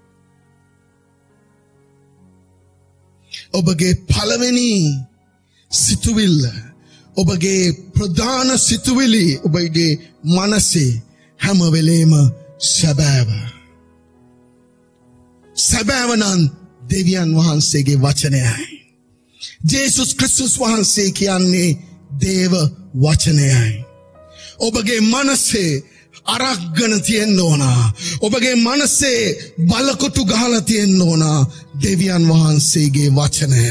ඔබගේ පළවෙනි සිතුවිල්ල, ඔබගේ ප්‍රධාන සිතුවිලි, ඔබගේ මනසේ හැම වෙලේම සැබෑව. සැබෑව නම් දෙවියන් වහන්සේගේ වචනයයි. ජේසුස් ක්‍රිස්තුස් වහන්සේ කියන්නේ දේව වචනයයි. ඔබගේ මනසේ අරක්ගෙන තියෙන්න ඕන. ඔබගේ මනසේ බලකොටු ගහලා තියෙන්න ඕන දෙවියන් වහන්සේගේ වචනය.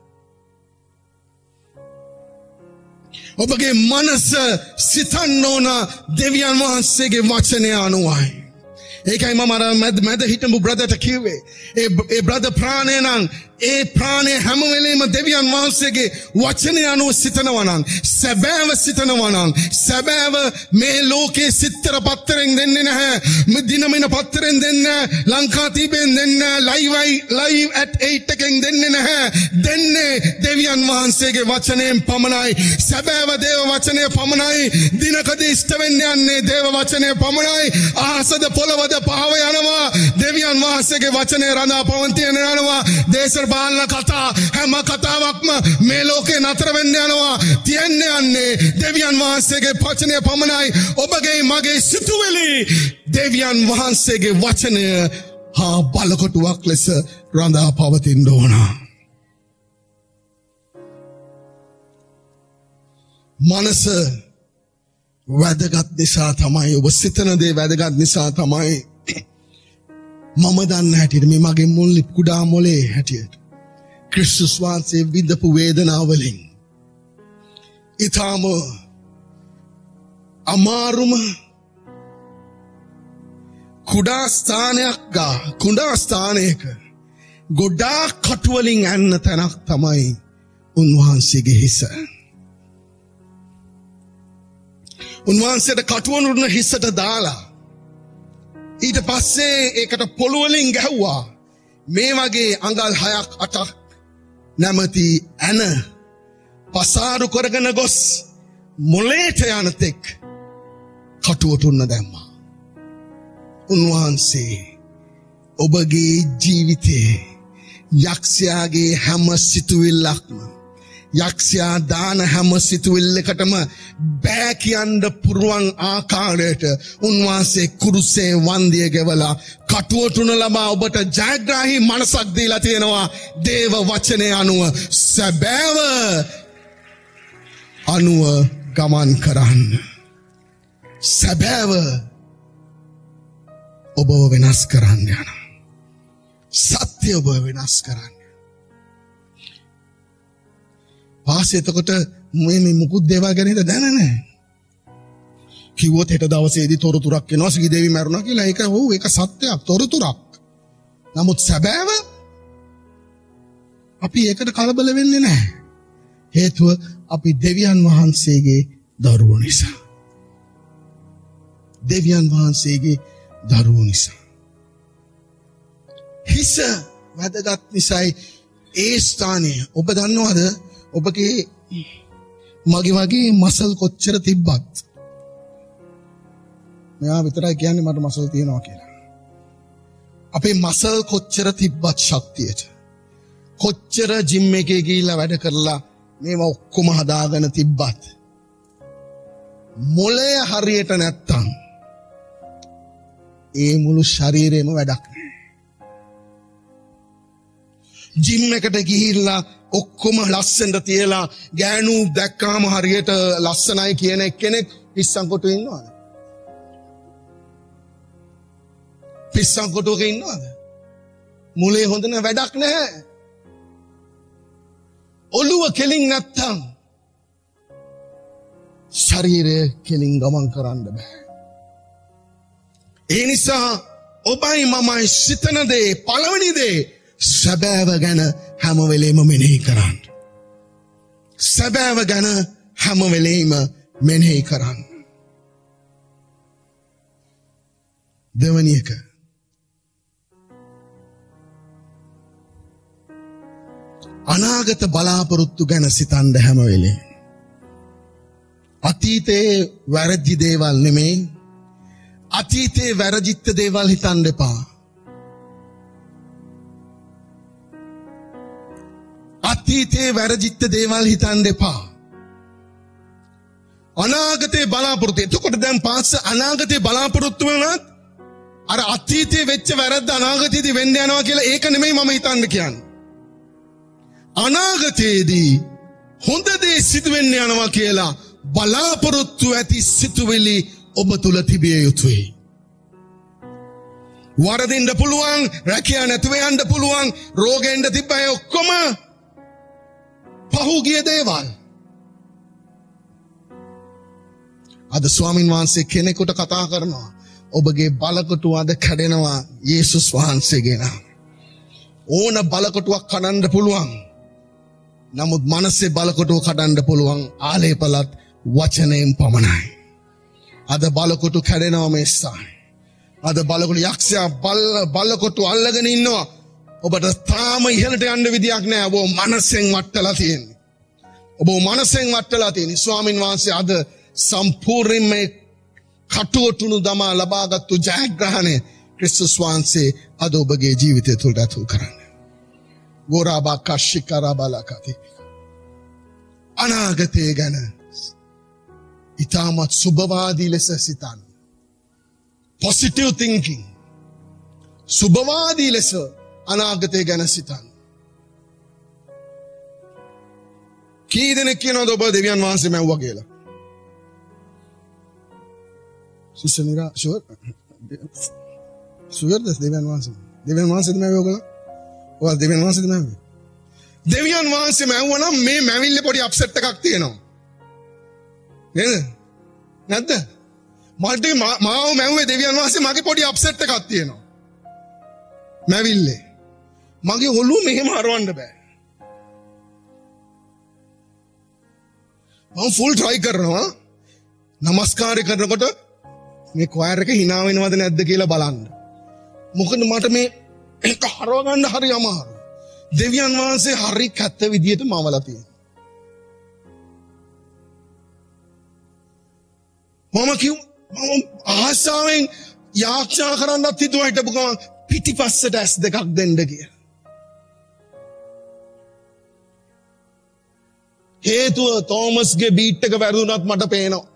ඔබගේ මනස සිතන්න ඕන දෙවියන් වහන්සේගේ වචනය අනුවයි. ඒකයි මම අර මැද හිටපු බ්‍රදර්ට කිව්වේ, ඒ බ්‍රදර් ප්‍රාණය නම්, ඒ ප්‍රාණය හැම වෙලේම දෙවියන් වහන්සේගේ වචනය අනුව සිතනවා නම්, සැබෑව සිතනවා නම්, සැබෑව මේ ලෝකේ සිත්තර පත්තරෙන් දෙන්නේ නැහැ, දිනමින පත්තරෙන් දෙන්නේ නැහැ, ලංකාදීපෙන් දෙන්නේ නැහැ, live at 8 එකෙන් දෙන්නේ නැහැ. දෙන්නේ දෙවියන් වහන්සේගේ වචනයෙන් පමණයි. සැබෑව දේව වචනය පමණයි. දිනකදී ඉෂ්ට වෙන්න යන්නේ දේව වචනය පමණයි. අහසද පොළවද පහව යනවා, දෙවියන් වහන්සේගේ වචනය රඳා පවතින යනවා. දේශපාලන කතා හැම කතාවක්ම මේ ලෝකේ නතර වෙන්න යනවා. තියන්න යන්නේ දෙවියන් වහන්සේගේ වචනය පමණයි. ඔබගේ මගේ සිතුවිලි දෙවියන් වහන්සේගේ වචනය හා බලකොටුවක් ලෙස රඳා පවතින්න ඕන. මනස වැදගත් නිසා තමයි, ඔබ සිතන දේ වැදගත් නිසා තමයි මම දන්න හැටියට, මේ මගේ මුල් කුඩා මොලේ හැටියට ක්‍රිස්තුස් වහන්සේ විඳපු වේදනාවලින් ඊටම අමාරුම කුඩා ස්ථානයක ගොඩාක් කටුවලින් යන්න තැනක් තමයි උන්වහන්සේගේ හිස. උන්වහන්සේට කටුවනුන හිසට දාලා ඊට පස්සේ ඒකට පොළොවලින් ගැහුවා. මේ වගේ අඟල් 6ක් 8ක් නැමැති ඇන පසාරු කරගෙන ගොස් මොලේට යන තෙක් කටුවටුන්න දැම්මා. උන්වහන්සේ ඔබගේ ජීවිතේ යක්ෂයාගේ හැම සිතුවිල්ලක්ම, යක්ෂයා දාන හැම සිතුවිල්ලකටම බෑ කියන්න පුරුවන් ආකාරයට උන්වහන්සේ කුරුසේ වන්දිය ගෙවලා කටුවටුන ලබා ඔබට ජයග්‍රාහී මනසක් දීලා තියෙනවා. දේව වචනය අනුව, සැබෑව අනුව ගමන් කරන්න. සැබෑව ඔබව වෙනස් කරන්න යන. සත්‍ය ඔබ වෙනස් කරන්න. පාසේ එතකොට මේ මුකුත් දේවල් ගැන දැන නැහැ. කිව්වොත් හෙට දවසේදී තොරතුරක් එනවා සීදේවි මැරුණා කියලා. ඒක සත්‍යයක්, තොරතුරක්. නමුත් සැබෑව අපි ඒකට කලබල වෙන්නේ නැහැ. හේතුව අපි දෙවියන් වහන්සේගේ දරුවෝ නිසා. දෙවියන් වහන්සේගේ දරුවෝ නිසා. හිස වැදගත් නිසායි ඒ ස්ථානයේ ඔබ දන්නවද ඔබගේ මගේ වගේ මසල් කොච්චර තිබ්බත් මෙයා විතරයි කියන්නේ මට මසල් තියෙනවා කියලා. අපේ මසල් කොච්චර තිබ්බත් ශක්තියට කොච්චර ජිම් එකේ ගිහිල්ලා වැඩ කරලා මේවා ඔක්කොම හදාගෙන තිබ්බත් මොළය හරියට නැත්තම් ඒ මුළු ශරීරෙම වැඩක් නෑ. ජිම් එකට ගිහිල්ලා ඔක්කොම ලස්සනට තියලා ගෑනු දැක්කාම හරියට ලස්සනයි කියන කෙනෙක් පිස්සන් කොටුවේ ඉන්නවද? පිස්සන් කොටුවක ඉන්නවද? මුලේ හොඳ නැ වැඩක් නැහැ. ඔළුව කෙලින් නැත්තම් ශරීරය කෙලින් ගමන් කරන්න බෑ. ඒ නිසා ඔබයි මමයි සිතන දේ පළවෙනි දේ සැබෑව ගැන හැම වෙලේම මෙනෙහි කරන්න. සැබෑව ගැන හැම වෙලේම මෙනෙහි කරන්න. දෙවැනි එක අනාගත බලාපොරොත්තු ගැන සිතන්න හැම වෙලේම. අතීතයේ වැරදි දේවල් නෙමෙයි, අතීතයේ වැරදිච්ච දේවල් හිතන්න එපා. අතීතයේ වැරදිච්ච දේවල් හිතන්න එපා. අනාගතේ බලාපොරොත්තු. එතකොට දැන් පාස්ස අනාගතේ බලාපොරොත්තු වෙනත් අර අතීතයේ වෙච්ච වැරද්ද අනාගතයේදී වෙන්න යනවා කියලා ඒක නෙමෙයි මම හිතන්න කියන්නේ. අනාගතයේදී හොඳ දේ සිදු වෙන්න යනවා කියලා බලාපොරොත්තු ඇති සිතුවිලි ඔබ තුල තිබිය යුතුයි. වරදින්න පුළුවන්, රැකියාව නැතුව යන්න පුළුවන්, රෝගෙන්න තිබ්බයි ඔක්කොම පහුගිය දේවල්. අද ස්වාමින් වහන්සේ කෙනෙකුට කතා කරනවා. ඔබගේ බලකොටුව අද කැඩෙනවා යේසුස් වහන්සේගේ නම. ඕන බලකොටුවක් කඩන්න පුළුවන්. නමුත් මනසේ බලකොටුව කඩන්න පුළුවන් ආලේපලත් වචනයෙන් පමණයි. අද බලකොටු කැඩෙනවා මේ ස්ථානේ. අද බලකොටු යක්ෂයා බලකොටු අල්ලගෙන ඉන්නවා. ඔබට තාම ඉහළට යන්න විදියක් නැහැ. ඔබ මනසෙන් වටලා තියෙන්නේ. ඔබ මනසෙන් වටලා තියෙන්නේ. ස්වාමින් වහන්සේ අද සම්පූර්ණයෙන්ම කටුවටුණු දමා ලබාගත්තු ජයග්‍රහණය ක්‍රිස්තුස් වහන්සේ අද ඔබගේ ජීවිතය තුළට ඇතුල් කරන්න. ගෝරාබා කශ්‍යකරබලකති. අනාගතය ගැන ඉතාමත් සුභවාදී ලෙස සිතන්න. positive thinking. සුභවාදී ලෙස අනාගතය ගැන සිතන්න. කී දෙනෙක් කියනවද ඔබ දෙවියන් වහන්සේ මැව්වා කියලා? සිසනිරා ෂුවර්ද දෙවියන් වහන්සේ? දෙවියන් වහන්සේද මැව්වා ඔයගොල්ලෝ? ඔය දෙවියන් වහන්සේද මැව්වේ? දෙවියන් වහන්සේ මැව්වා නම් මේ මැවිල්ලේ පොඩි අප්සෙට් එකක් තියෙනවා. නේද? නැද්ද? මට මාව මැව්වේ දෙවියන් වහන්සේ මගේ පොඩි අප්සෙට් එකක් තියෙනවා. මැවිල්ලේ. මගේ ඔළුව මෙහෙම හරවන්න බෑ. මම ෆුල් try කරනවා. නමස්කාරය කරනකොට මේ choir එක hina වෙනවද නැද්ද කියලා බලන්න. මොකද මට මේ එක හරව ගන්න හරි අමාරුයි. දෙවියන් වහන්සේ හරි කැත විදියට මවලා තියෙනවා. මම ආසාවෙන් යාඥා කරන්නත් හිතුවා හිටපු ගමන් පිටිපස්සට ඇස් දෙකක් දෙන්න කියලා. හේතුව තෝමස්ගේ බීට් එක වැරදුනත් මට පේනවා.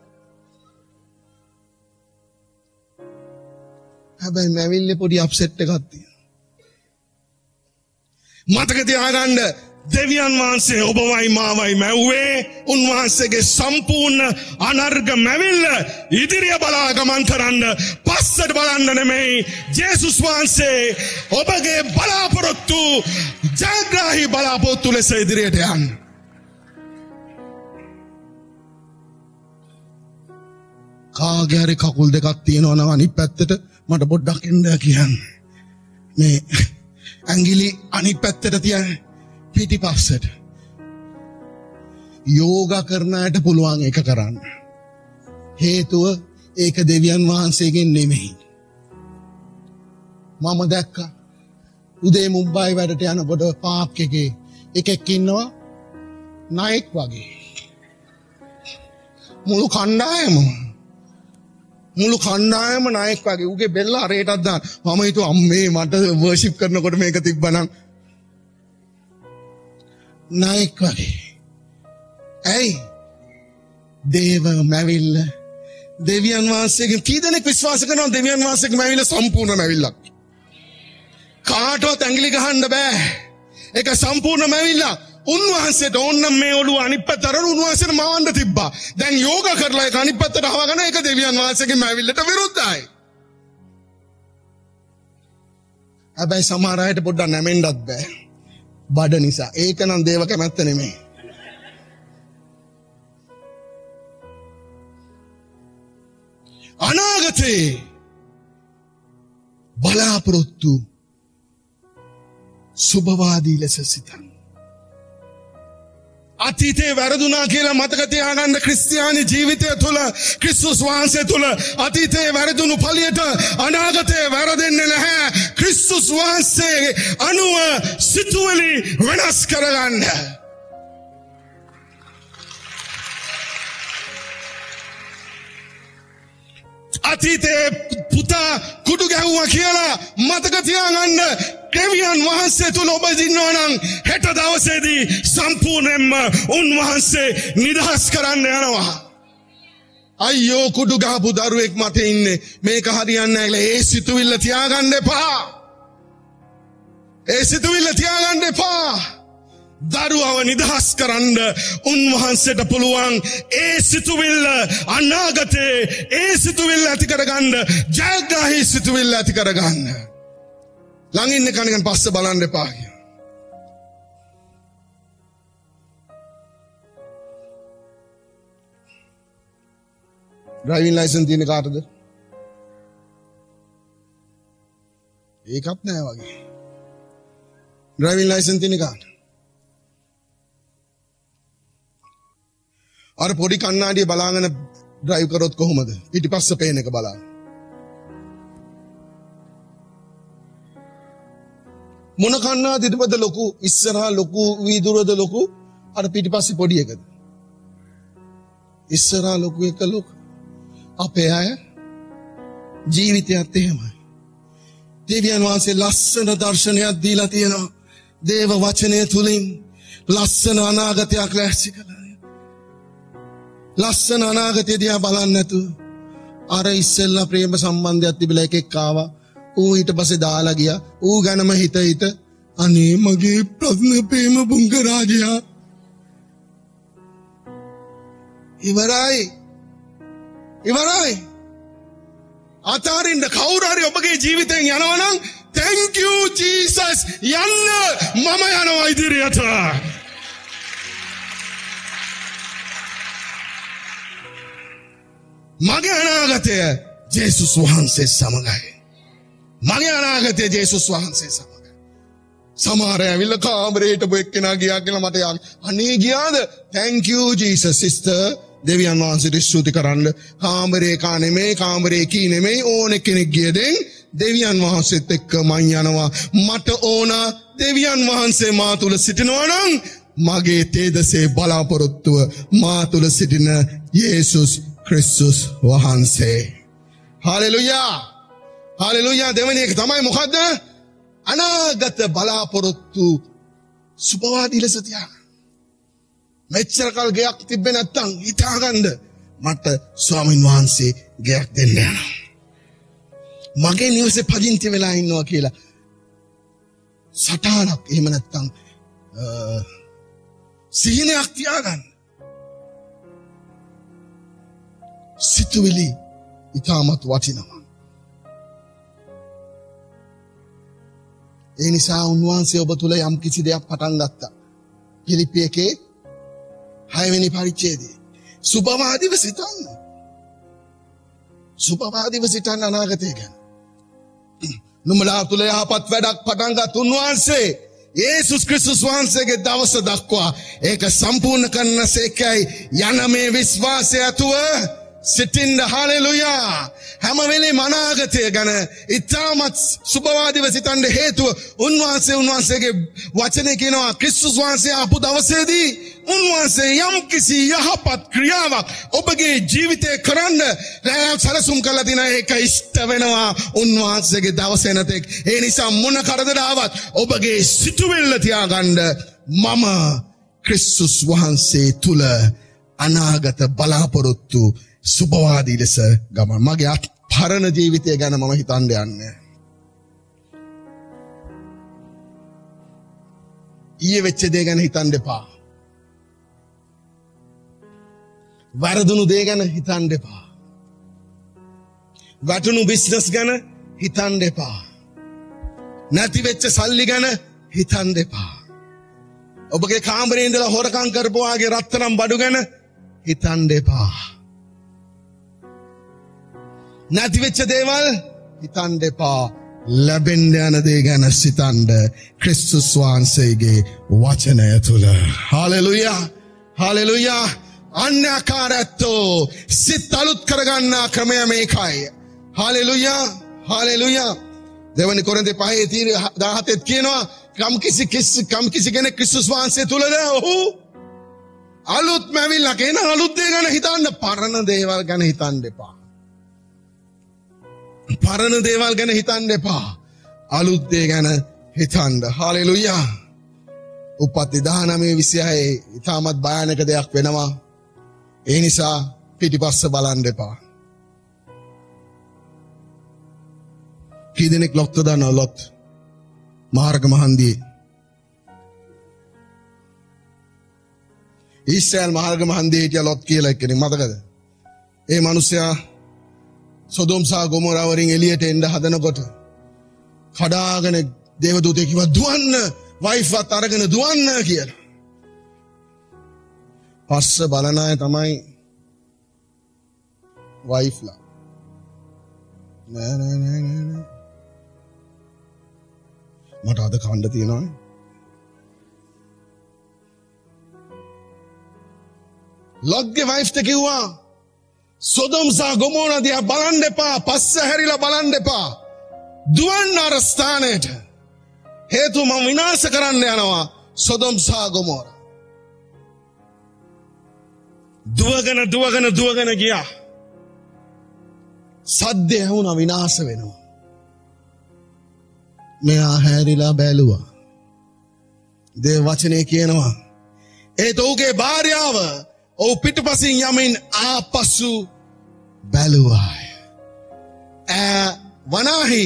හැබැයි මැවිල්ලේ පොඩි අප්සෙට් එකක් තියෙනවා. මතක තියාගන්න දෙවියන් වහන්සේ ඔබවයි මාවයි මැව්වේ උන්වහන්සේගේ සම්පූර්ණ අනර්ග මැවිල්ල ඉදිරිය බලා ගමන් කරන්න පස්සට බලන්න නෙමෙයි ජේසුස් වහන්සේ ඔබගේ බලාපොරොත්තු ජයග්‍රාහී බලාපොරොත්තු ලෙස ඉදිරියට යන්න. කාගේ හරි කකුල් දෙකක් තියෙනවා නම් අනිත් පැත්තට මට පොඩ්ඩක් එන්න කියන්න. මේ ඇඟිලි අනිත් පැත්තට තියන්න. පිටිපස්සට යෝගා කරන අයට පුළුවන් ඒක කරන්න. හේතුව ඒක දෙවියන් වහන්සේගෙන් නෙමෙයි. මම දැක්කා උදේ මුම්බායි වැඩට යනකොට පාක් එකේ එකෙක් ඉන්නවා නායක වගේ. මුළු කණ්ඩායම නායක වගේ. උගේ බෙල්ල අරයටත් දාන. මම හිතුවා අම්මේ මට වර්ෂිප් කරනකොට මේක තිබ්බනම් නායක වගේ. ඇයි? දේව මැවිල්ල දෙවියන් වහන්සේගෙන් කී දෙනෙක් විශ්වාස කරනවා දෙවියන් වහන්සේගේ මැවිල්ල සම්පූර්ණ මැවිල්ලක්. කාටවත් ඇඟිලි ගහන්න බෑ. ඒක සම්පූර්ණ මැවිල්ල. උන්වහන්සේට ඕන්නම් මේ ඔළුව අනිත් පැත්තට අරන් උන්වහන්සේට මවන්න තිබ්බා. දැන් යෝගා කරලා ඒක අනිත් පැත්තට හවගෙන ඒක දෙවියන් වහන්සේගේ මැවිල්ලට විරුද්ධයි. හැබැයි සමහර අයට පොඩ්ඩක් නැමෙන්නත් බෑ. බඩ නිසා. ඒක නම් දේව කැමැත්ත නෙමෙයි. අනාගතේ බලාපොරොත්තු සුභවාදී ලෙස සිතන්න. අතීතේ වැරදුනා කියලා මතක තියාගන්න ක්‍රිස්තියානි ජීවිතය තුළ ක්‍රිස්තුස් වහන්සේ තුළ අතීතේ වැරදුණු පළියට අනාගතේ වැරදෙන්නේ නැහැ. ක්‍රිස්තුස් වහන්සේ අනුව සිතුවිලි වෙනස් කරගන්න. අතීතේ පුතා කුඩු ගැහුවා කියලා මතක තියාගන්න. දෙවියන් වහන්සේ තුල ඔබ ඉන්නවා නම් හෙට දවසේදී සම්පූර්ණයෙන්ම උන්වහන්සේ නිදහස් කරන්න යනවා. අයියෝ කුඩු ගහපු දරුවෙක් මට ඉන්නේ මේක හරියන්නේ නැහැ කියලා ඒ සිතුවිල්ල තියාගන්න එපා. ඒ සිතුවිල්ල තියාගන්න එපා. දරුවව නිදහස් කරන්න උන්වහන්සේට පුළුවන්. ඒ සිතුවිල්ල අනාගතේ ඒ සිතුවිල්ල ඇති කරගන්න ජයග්‍රාහී සිතුවිල්ල ඇති කරගන්න. ළඟින් කණිකන් පස්ස බලන්න එපා කිය. ඩ්‍රයිවිං ලයිසන්ස් තියෙන කාටද? ඒකත් නෑ වගේ. ඩ්‍රයිවිං ලයිසන්ස් තියෙන කාට? අර පොඩි කණ්ණාඩිය බලාගෙන ඩ්‍රයිව් කරොත් කොහොමද? පිටිපස්ස පේන එක බලන්න. මොන කණ්ණාඩියද ලොකු ඉස්සරහා ලොකු වීදුරුවද ලොකු අර පිටිපස්සේ පොඩි එකද? ඉස්සරහා ලොකු එක ලොකු. අපේ අය ජීවිතයත් එහෙමයි. දෙවියන් වහන්සේ ලස්සන දර්ශනයක් දීලා තියෙනවා. දේව වචනය තුලින් ලස්සන අනාගතයක් ලැස්ති කළා. ලස්සන අනාගතය දිහා බලන්න නැතුව අර ඉස්සෙල්ලා ප්‍රේම සම්බන්ධයක් තිබිලා එකෙක් ආවා. ඌ ඊට පස්සේ දාලා ගියා. ඌ ගැනම හිත අනේ මගේ ප්‍රශ්න ප්‍රේම පුංගරාජයා ඉවරයි. අතාරින්න කවුරු හරි ඔබගේ ජීවිතෙන් යනවා නම් thank you Jesus යන්න මම යනවා ඉදිරියට. මගේ අනාගතය ජේසුස් වහන්සේ සමගයි. මගේ අනාගතය ජේසුස් වහන්සේ සමගයි. සමහර ඇවිල්ල කාමරේට එක්කෙනා ගියා කියලා මට අනේ ගියාද? thank you Jesus sister. දෙවියන් වහන්සේට ස්තුති කරන්න. කාමරේ කා නෙමෙයි, කාමරේ කී නෙමෙයි, ඕන කෙනෙක් ගියදෙන් දෙවියන් වහන්සේත් එක්ක මං යනවා. මට ඕන දෙවියන් වහන්සේ මා තුල සිටිනවා නම් මගේ තේදසේ බලාපොරොත්තුව මා තුල සිටින යේසුස් ක්‍රිස්තුස් වහන්සේ. හාලෙලුයා. හාලෙලුයා. දෙවෙනි එක තමයි මොකද්ද? අනාගත බලාපොරොත්තු සුභවාදී ලෙස තියාගන්න. මෙච්චර කල් ගයක් තිබ්බේ නැත්තම් හිතාගන්න මට ස්වාමීන් වහන්සේ ගයක් දෙන්න යනවා. මගේ නිවසේ පදිංචි වෙලා ඉන්නවා කියලා. සටහනක් එහෙම නැත්තම් සිහිනයක් තියාගන්න. සිතුවිලි ඉතාමත් වටිනවා. ඒ නිසා උන්වහන්සේ ඔබ තුළ යම් කිසි දෙයක් පටන් ගත්තා. පිලිප්පි 6 වෙනි පරිච්ඡේදයේ සුභවාදීව සිතන්න. සුභවාදීව සිතන්න අනාගතය ගැන. නුඹලා තුළ යහපත් වැඩක් පටන් ගත් උන්වහන්සේ යේසුස් ක්‍රිස්තුස් වහන්සේගේ දවස දක්වා ඒක සම්පූර්ණ කරන සේකයි යන මේ විශ්වාසය ඇතුව සිටින්න. හාලෙලුයා. හැම වෙලේම අනාගතය ගැන ඉතාමත් සුභවාදීව සිතන්න හේතුව උන්වහන්සේගේ වචනේ කියනවා ක්‍රිස්තුස් වහන්සේ ආපු දවසේදී උන්වහන්සේ යම් කිසි යහපත් ක්‍රියාවක් ඔබගේ ජීවිතේ කරන්න සැලසුම් කළා දින ඒක ඉෂ්ට වෙනවා උන්වහන්සේගේ දවස එනතෙක්. ඒ නිසා මොන කරදරාවක් ඔබගේ සිතුවිල්ල තියාගන්න මම ක්‍රිස්තුස් වහන්සේ තුල අනාගත බලාපොරොත්තු සුභවාදී ලෙස ගමන්. මගේ පරණ ජීවිතය ගැන මම හිතන්න යන්නේ. ඊයේ වෙච්ච දේ ගැන හිතන්න එපා. වරදුණු දේ ගැන හිතන්න එපා. වැටුණු බිස්නස් ගැන හිතන්න එපා. නැති වෙච්ච සල්ලි ගැන හිතන්න එපා. ඔබගේ කාමරේ ඉඳලා හොරකම් කරපුවාගේ රත්තරන් බඩු ගැන හිතන්න එපා. නැති වෙච්ච දේවල් හිතන්න එපා. ලැබෙන්න යන දේ ගැන සිතන්න ක්‍රිස්තුස් වහන්සේගේ වචනය තුල. හාලෙලුයා. හාලෙලුයා. අන්‍යකාරයත්ෝ සිත අලුත් කරගන්නා ක්‍රමය මේකයි. හාලෙලුයා. හාලෙලුයා. දෙවනි කොරින්තේ 5:17 කියනවා කම් කිසි කෙනෙක් ක්‍රිස්තුස් වහන්සේ තුලද ඔහු අලුත් මැවිල්ලා කියන අලුත් දේ ගැන හිතන්න. පරණ දේවල් ගැන හිතන්න එපා. පරණ දේවල් ගැන හිතන්න එපා. අලුත් දේ ගැන හිතන්න. හාලෙලුයා. උප්පත්ති 19:26 ඉතාමත් භයානක දෙයක් වෙනවා. ඒ නිසා පිටිපස්ස බලන්න එපා. කී දෙනෙක් ලොත් දන්නව? ලොත් මාර්ග මහන්දියේ ඊශ්‍රායල් මාර්ග මහන්දියේ හිටිය ලොත් කියලා එක්කෙනෙක් මතකද? ඒ මිනිසයා සොදොම් සහ ගොමෝරා වරින් එළියට එන්න හදනකොට කඩාගෙන දේවදූතයෙක් කිව්වා දුවන්න, වයිෆ්වත් අරගෙන දුවන්න කියලා. පස්ස බලන අය තමයි වයිෆ්ලා. නෑ මට අද කණ්ඩ තියෙනවානේ. ලොත්ගේ වයිෆ්ට කිව්වා සොදොම් සහ ගොමෝරා දිහා බලන්න එපා, පස්ස හැරිලා බලන්න එපා, දුවන්න අර ස්ථානයට. හේතුව මම විනාශ කරන්න යනවා සොදොම් සහ ගොමෝරා. දුවගෙන ගියා. සද්දය ඇහුණා විනාශ වෙනවා. මෙයා හැරිලා බැලුවා. දේව වචනේ කියනවා ඒත් ඔහුගේ භාර්යාව ඔහු පිටුපසින් යමින් ආපසු බැලුවා. වනාහි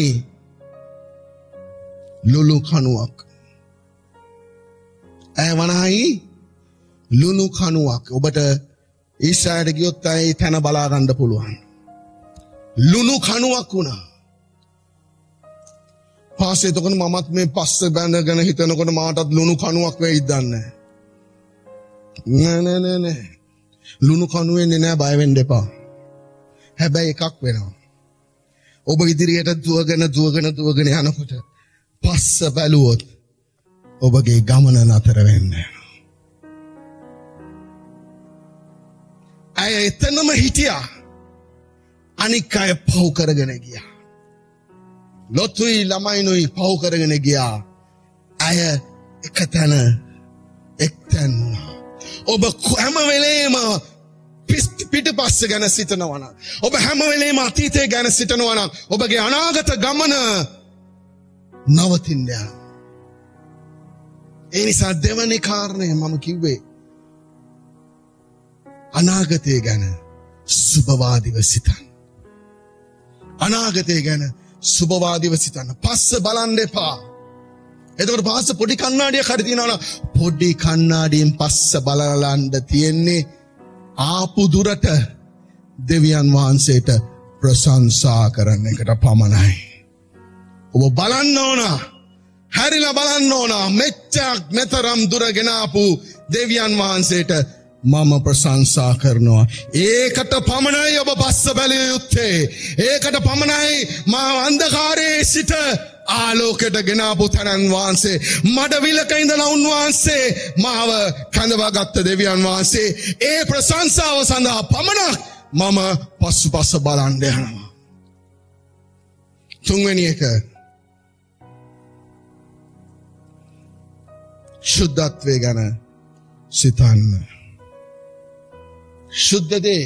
ලුණු කණුවක්. වනාහි ලුණු කණුවක්. ඔබට ඊශ්‍රායලට ගියොත් ඒ තැන බලා ගන්න පුළුවන්. ලුණු කණුවක් වුණා. පාසේ එතකොට මමත් මේ පස්ස බැඳගෙන හිතනකොට මාටත් ලුණු කණුවක් වෙයිද දන්නේ නෑ. ලුණු කණුව වෙන්නේ නෑ, බය වෙන්න එපා. හැබැයි එකක් වෙනවා. ඔබ ඉදිරියට දුවගෙන යනකොට පස්ස බැලුවොත් ඔබගේ ගමන නතර වෙන්නේ. අය එතනම හිටියා. අනික් අය පව් කරගෙන ගියා. ලොතුයි ළමයිනුයි පව් කරගෙන ගියා. අය එකතැන එක්තැන් වුණා. ඔබ හැම වෙලේම පිටපස්ස ගැන සිතනවා නම්, ඔබ හැම වෙලේම අතීතය ගැන සිතනවා නම් ඔබගේ අනාගත ගමන නවතින්න යනවා. ඒ නිසා දෙවනි කාරණය මම කිව්වේ අනාගතය ගැන සුභවාදීව සිතන්න. අනාගතය ගැන සුභවාදීව සිතන්න. පස්ස බලන්න එපා. එතකොට පාස්ටර් පොඩි කණ්ණාඩියක් හරි තියනවා පොඩි කණ්ණාඩියෙන් පස්ස බලලන්න තියෙන්නේ ආපු දුරට දෙවියන් වහන්සේට ප්‍රශංසා කරන එකට පමණයි. ඔබ බලන්න ඕන, හැරිලා බලන්න ඕන, මෙච්චර මෙතරම් දුර ගෙනාපු දෙවියන් වහන්සේට මම ප්‍රශංසා කරනවා. ඒකට පමණයි ඔබ පස්ස බැලිය යුත්තේ. ඒකට පමණයි මා අන්ධකාරයේ සිට ආලෝකයට ගෙනාපු තනන් වහන්සේ, මඩ විලක ඉඳලා උන්වහන්සේ මාව කැඳවාගත්ත දෙවියන් වහන්සේ. ඒ ප්‍රශංසාව සඳහා පමණක් මම පසුපස බලන්න යනවා. තුන්වෙනි එක ශුද්ධත්වය ගැන සිතන්න. ශුද්ධ දේ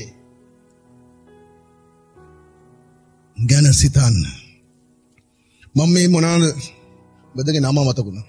ගැන සිතන්න. මම මේ මොනවාද බදගේ නම මතකුණා?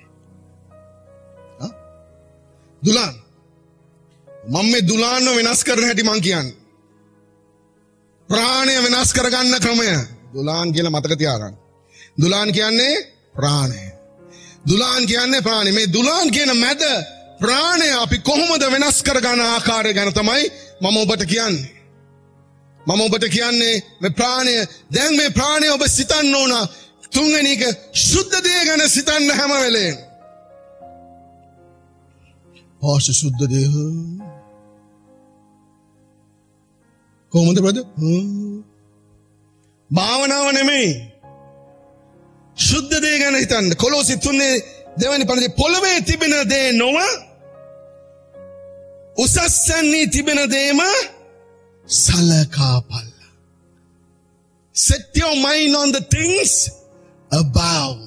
දුලාන්. මම මේ දුලාන්ව වෙනස් කරන හැටි මං කියන්නේ. ප්‍රාණය වෙනස් කරගන්න ක්‍රමය. දුලාන් කියලා මතක තියාගන්න. දුලාන් කියන්නේ ප්‍රාණය. දුලාන් කියන්නේ ප්‍රාණය. මේ දුලාන් කියන මැද ප්‍රාණය අපි කොහොමද වෙනස් කරගන්න ආකාරය ගැන තමයි මම ඔබට කියන්නේ. මම ඔබට කියන්නේ මේ ප්‍රාණය, දැන් මේ ප්‍රාණය ඔබ සිතන්න ඕන. තුන්වෙනි එක ශුද්ධ දේ ගැන සිතන්න හැම වෙලේම. පාස්ටර් ශුද්ධ දේ කොහොමද බ්‍රදර්? භාවනාව නෙමෙයි. ශුද්ධ දේ ගැන හිතන්න. කොලොසි 3:2 පදේ පොළවේ තිබෙන දේ නොව උසස්සන්නේ තිබෙන දේම සලකාපල්ල. Set your mind on the things above.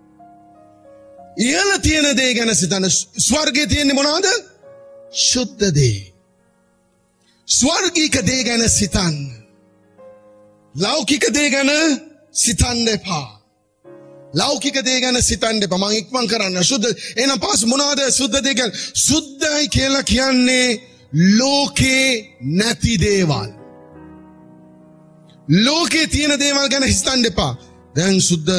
ඉහළ තියෙන දේ ගැන සිතන්න. ස්වර්ගයේ තියෙන්නේ මොනවද? ශුද්ධ දේ. ස්වර්ගික දේ ගැන සිතන්න. ලෞකික දේ ගැන සිතන්න එපා. ලෞකික දේ ගැන සිතන්න එපා. මම ඉක්මන් කරන්න. ශුද්ධ එහෙනම් පාස් මොනවද ශුද්ධ දේ කියන්නේ? ශුද්ධයි කියලා කියන්නේ ලෝකේ නැති දේවල්. ලෝකේ තියෙන දේවල් ගැන හිතන්න එපා. දැන් සුද්ධ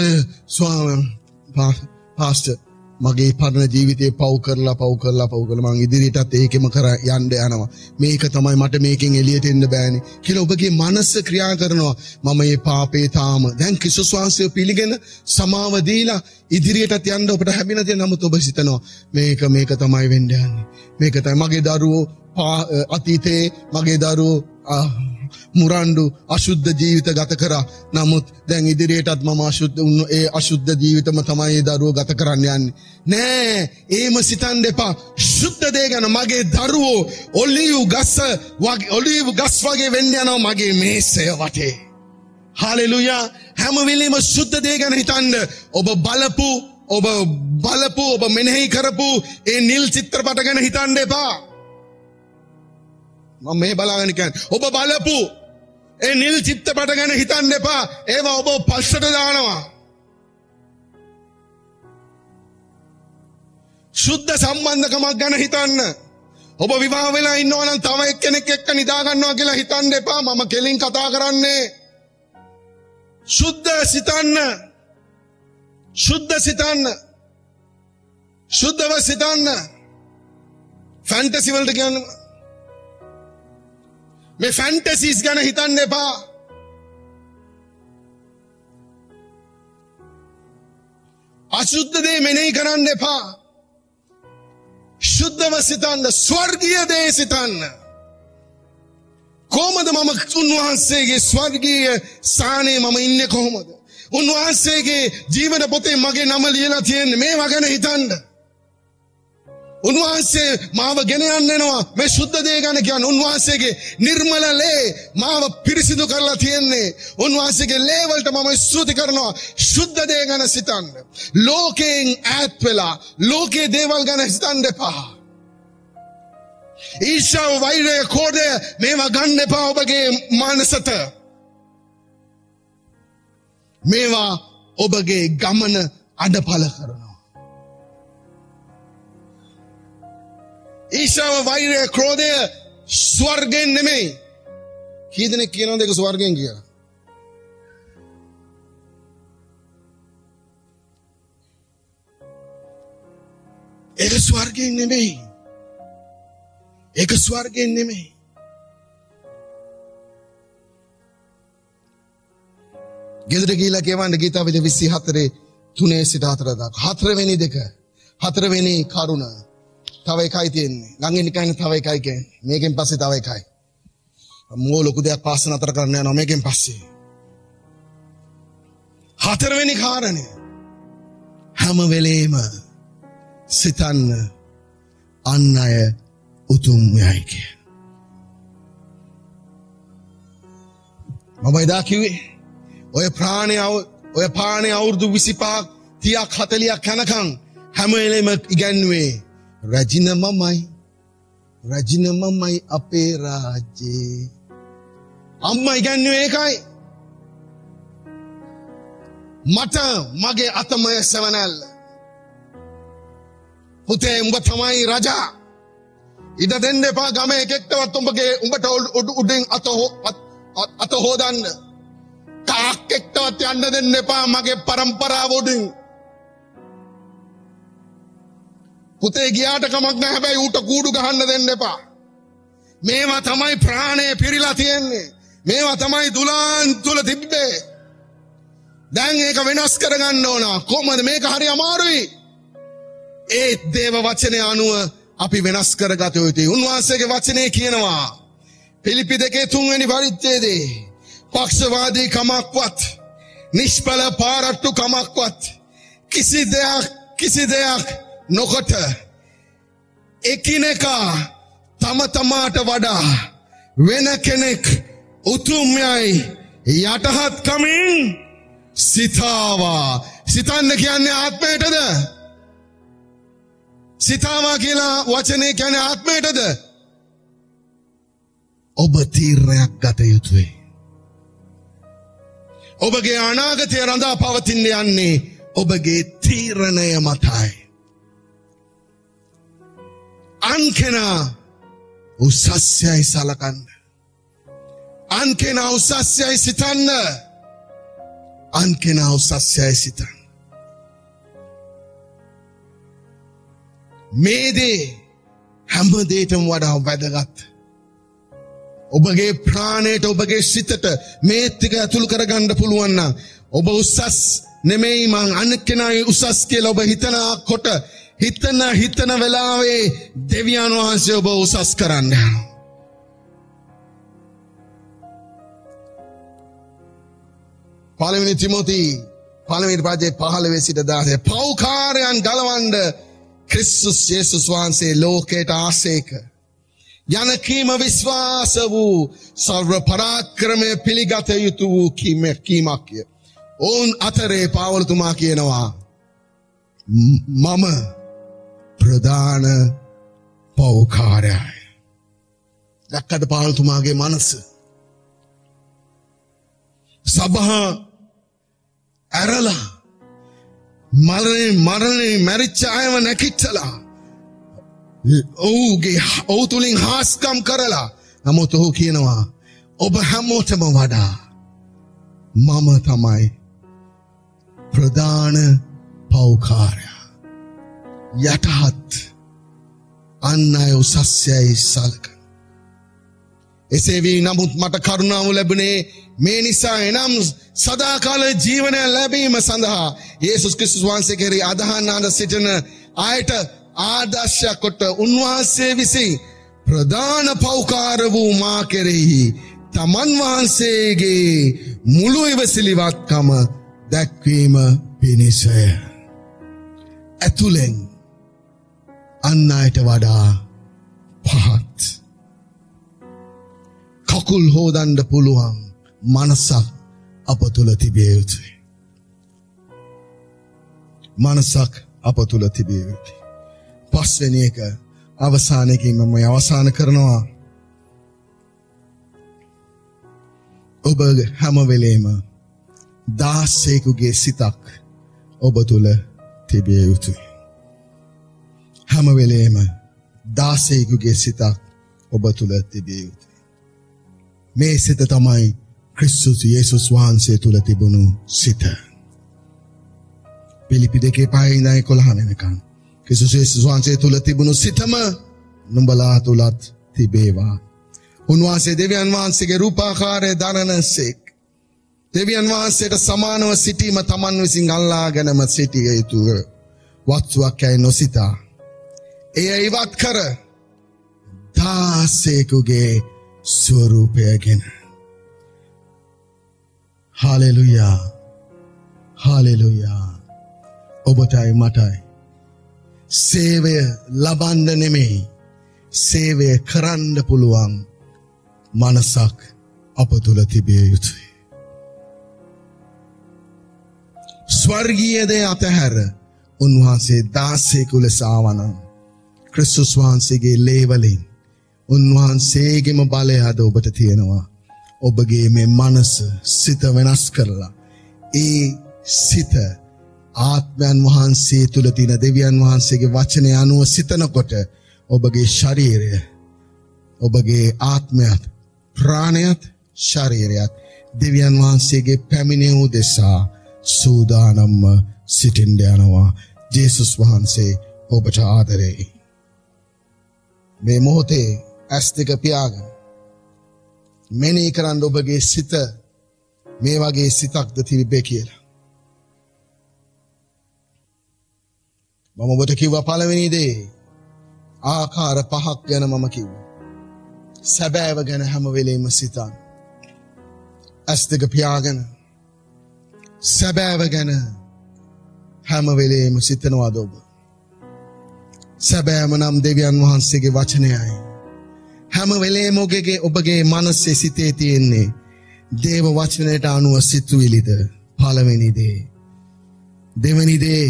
පාස්ටර් මගේ පරණ ජීවිතේ පව් කරලා මං ඉදිරියටත් ඒකෙම කර යන්න යනවා. මේක තමයි මට මේකෙන් එළියට එන්න බෑනේ කියලා ඔබගේ මනස ක්‍රියා කරනවා. මම මේ පාපේ තාම දැන් ක්‍රිස්තුස් වහන්සේ පිළිගෙන සමාව දීලා ඉදිරියටත් යන්න ඔබට හැබෙන දේ. නමුත් ඔබ හිතනවා මේක තමයි වෙන්න යන්නේ. මේක තමයි මගේ දරුවෝ අතීතේ මගේ දරුවෝ මුරණ්ඩු අශුද්ධ ජීවිත ගත කරා. නමුත් දැන් ඉදිරියටත් මම අශුද්ධ ජීවිතම තමයි ඒ දරුවෝ ගත කරන්න යන්නේ. නෑ, ඒම සිතන්න එපා. ශුද්ධ දේ ගැන. මගේ දරුවෝ ඔලිව් ගස් වගේ වෙන්න යනවා මගේ මේසය වටේ. හාලෙලූයා. හැම වෙලෙම ශුද්ධ දේ ගැන හිතන්න. ඔබ බලපු ඔබ මෙනෙහි කරපු ඒ නිල් චිත්‍රපට ගැන හිතන්න එපා. මම මේ බලාගෙන කියන්නේ ඔබ බලපු ඒ නිල් චිත්‍රපට ගැන හිතන්න එපා. ඒවා ඔබ පස්සට දානවා. ශුද්ධ සම්බන්ධකමක් ගැන හිතන්න. ඔබ විවාහ වෙලා ඉන්නවා නම් තව එක්කෙනෙක් එක්ක නිදා ගන්නවා කියලා හිතන්න එපා. මම කෙලින් කතා කරන්නේ. ශුද්ධ සිතන්න. ශුද්ධව සිතන්න. ෆැන්ටසි වලට කියන්නේ මේ ෆැන්ටසිස් ගැන හිතන්න එපා. අශුද්ධ දේ මෙනෙහි කරන්න එපා. ශුද්ධව සිතන්න. ස්වර්ගීය දේ සිතන්න. කොහොමද මම උන්වහන්සේගේ ස්වර්ගීය ස්ථානයේ මම ඉන්නේ කොහොමද? උන්වහන්සේගේ ජීවන පොතේ මගේ නම ලියලා තියෙන්නේ. මේවා ගැන හිතන්න. උන්වහන්සේ මාව ගෙන යන්නවා. මේ ශුද්ධ දේ ගැන කියන්නේ උන්වහන්සේගේ නිර්මල ලේ මාව පිරිසිදු කරලා තියෙන්නේ. උන්වහන්සේගේ ලේ වලට මම ස්තුති කරනවා. ශුද්ධ දේ ගැන සිතන්න. ලෝකයෙන් ඈත් වෙලා ලෝකයේ දේවල් ගැන හිතන්න එපා. ඊර්ෂ්‍යාව, වෛරය, ක්‍රෝධය මේවා ගන්න එපා ඔබගේ මානසට. මේවා ඔබගේ ගමන අඩපල කරනවා. ඊර්ෂ්‍යාව, වෛරය, ක්‍රෝධය ස්වර්ගෙන් නෙමෙයි. කී දෙනෙක් කියනවද ඒක ස්වර්ගෙන් කියලා? ඒක ස්වර්ගයෙන් නෙමෙයි. ඒක ස්වර්ගයෙන් නෙමෙයි. ගෙදර ගිහිලා කියවන්න ගීතාවලිය 24 3 සිට 4 දක්වා. හතරවෙනි දෙක. හතරවෙනි කරුණ. තව එකයි තියෙන්නේ. ළඟින් නිකන් තව එකයි කියන්නේ. මේකෙන් පස්සේ තව එකයි. මෝ ලොකු දෙයක් පාස් නතර කරන්න යනවා මේකෙන් පස්සේ. හතරවෙනි කාරණය. හැම වෙලේම සිතන්න අන් අය උතුම් යයි කිය. මම එදා කිව්වේ ඔය පාණය අවුරුදු 25ක් 30ක් 40ක් යනකම් හැම වෙලේම ඉගැන්වුවේ රජින මමයි අපේ රාජ්‍යේ. අම්මා ඉගැන්වුවේ ඒකයි. මට මගේ අතමය සෙවණැල්ල. පුතේ උඹ තමයි රජා. ඉඩ දෙන්න එපා ගම එකෙක්ටවත් උඹට උඩින් අත හොදන්න. කාක් එක්කවත් යන්න දෙන්න එපා මගේ පරම්පරාව උඩින්. පුතේ ගියාට කමක් නැහැ හැබැයි ඌට කූඩු ගහන්න දෙන්න එපා. මේවා තමයි ප්‍රාණය පිරීලා තියෙන්නේ. මේවා තමයි දුලාන් තුල තිබ්බේ. දැන් ඒක වෙනස් කරගන්න ඕන. කොහොමද මේක හරි අමාරුයි. ඒ දේව වචනය අනුව අපි වෙනස් කරගත යුතුයි. උන්වහන්සේගේ වචනේ කියනවා පිලිපි 2 3 වෙනි පරිච්ඡේදයේ පක්ෂවාදී කමක්වත් නිෂ්ඵල පාරට්ටු කමක්වත් කිසි දෙයක් නොකොට එකිනෙකා තම තමාට වඩා වෙන කෙනෙක් උතුම්යයි යටහත් කමින් සිතාවා. සිතන්න කියන්නේ ආත්මයටද? සිතාවා කියලා වචනේ කියන්නේ ආත්මයටද? ඔබ තීරණයක් ගත යුතුයි. ඔබගේ අනාගතය රඳා පවතින්න යන්නේ ඔබගේ තීරණය මතයි. අන් කෙනා උසස්යයි සලකන්න. අන් කෙනා උසස්යයි සිතන්න. අන් කෙනා උසස්යයි සිතන්න. මේ දේ හැම දෙයකටම වඩා වැදගත්. ඔබගේ ප්‍රාණයට ඔබගේ සිතට මේ ටික ඇතුළු කරගන්න පුළුවන් නම් ඔබ උසස් නෙමෙයි මං අන් කෙනා උසස් කියලා ඔබ හිතනකොට හිතන වෙලාවේ දෙවියන් වහන්සේ ඔබ උසස් කරන්න යනවා. පළවෙනි තිමෝති පළවෙනි පදයේ 15 සිට 16 පෞකාරයන් ගලවන්න ක්‍රිස්තුස් යේසුස් වහන්සේ ලෝකයට ආසේක යන කීම විශ්වාස වූ සර්ව පරාක්‍රමය පිළිගත යුතු වූ කීමක්ය. ඔවුන් අතරේ පාවලතුමා කියනවා මම ප්‍රධාන පෞකාරයයි. දැක්කද පාවලතුමාගේ මනස? සභා ඇරලා මරණේ මැරිච්ච අයව නැකිටලා ඔහු තුලින් හාස්කම් කරලා නමුත් ඔහු කියනවා ඔබ හැමෝටම වඩා මම තමයි ප්‍රධාන පෞකාරයා. යටහත් අන් අය උසස්යයි සලකන. එසේ වී නමුත් මට කරුණාව ලැබුණේ මේ නිසා එනම් සදාකාල ජීවනය ලැබීම සඳහා යේසුස් ක්‍රිස්තුස් වහන්සේ කෙරෙහි අදහන සිටින අයට ආදර්ශයක් කොට උන්වහන්සේ විසින් ප්‍රධාන පෞකාර වූ මා කෙරෙහි තමන් වහන්සේගේ මුළු ඉවසිලිවත්කම දැක්වීම පිණිසය. ඇතුලෙන් අන් අයට වඩා පහත් කකුල් හොදන්න පුළුවන් මනසක් අප තුළ තිබිය යුතුයි. මනසක් අප තුළ තිබිය යුතුයි. පස්වෙනි එක අවසානයකින් මම අවසන් කරනවා. ඔබ හැම වෙලේම දාසයෙකුගේ සිතක් ඔබ තුළ තිබිය යුතුයි. හැම වෙලේම දාසයෙකුගේ සිතක් ඔබ තුළ තිබිය යුතුයි. මේ සිත තමයි ක්‍රිස්තුස් යේසුස් වහන්සේ තුළ තිබුණු සිත. පිලිපි 2:5 ඉඳන් 11 වෙනකන් ක්‍රිස්තුස් යේසුස් වහන්සේ තුල තිබුණු සිතම නුඹලා තුලත් තිබේවා. උන්වහන්සේ දෙවියන් වහන්සේගේ රූපාකාරය දරනසේක්. දෙවියන් වහන්සේට සමානව සිටීම තමන් විසින් අල්ලාගෙනම සිටිය යුතුය. වස්තුවක් යයි නොසිතා එය ඉවත් කර දාසයෙකුගේ ස්වරූපයගෙන. Hallelujah hallelujah. ඔබටයි මටයි සේවය ලබන්න නෙමෙයි සේවය කරන්න පුළුවන් මනසක් අප තුල තිබිය යුතුයි. ස්වර්ගීය දේ අතහැර උන්වහන්සේ දාසයෙකු ලෙස ආවනම් ක්‍රිස්තුස් වහන්සේගේ ලේ වලින් උන්වහන්සේගේම බලය අද ඔබට තියෙනවා. ඔබගේ මේ මනස සිත වෙනස් කරලා ඒ සිත ආත්මයන් වහන්සේ තුල තියෙන දෙවියන් වහන්සේගේ වචනය අනුව සිතනකොට ඔබගේ ශරීරය ඔබගේ ආත්මයත් ප්‍රාණයත් ශරීරයත් දෙවියන් වහන්සේගේ පැමිණෙන උදෙසා සූදානම්ම සිටින්න යනවා. ජේසුස් වහන්සේ ඔබට ආදරෙයි. මේ මොහොතේ ඇස් දෙක පියාගෙන මෙනෙහි කරන්න ඔබගේ සිත මේ වගේ සිතක්ද තිබේ කියලා. මම ඔබට කිව්වා පළවෙනි දේ ආකාර පහක් ගැන මම කිව්වා. සැබෑව ගැන හැම වෙලෙම සිතන්න. ඇස් දෙක පියාගෙන සැබෑව ගැන හැම වෙලෙම සිතනවාද ඔබ? සැබෑම නම් දෙවියන් වහන්සේගේ වචනයයි. හැම වෙලේම ඔබගේ මනසේ සිතේ තියෙන්නේ දේව වචනයට අනුව සිතුවිලිද? පළවෙනි දේ. දෙවෙනි දේ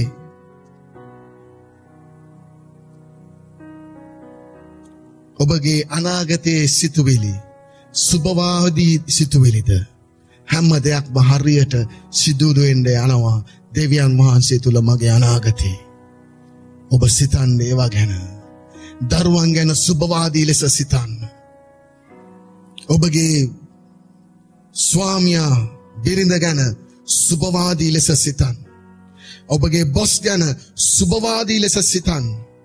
ඔබගේ අනාගතයේ සිතුවිලි සුබවාදී සිතුවිලිද? හැම දෙයක්ම හරියට සිදු වෙන්න යනවා දෙවියන් වහන්සේ තුල මගේ අනාගතේ. ඔබ සිතන්නේ ඒවා ගැන. දරුවන් ගැන සුබවාදී ලෙස සිතන්න. ඔබගේ ස්වාමියා බිරිඳ ගැන සුබවාදී ලෙස සිතන්න. ඔබගේ බොස් ගැන සුබවාදී ලෙස සිතන්න.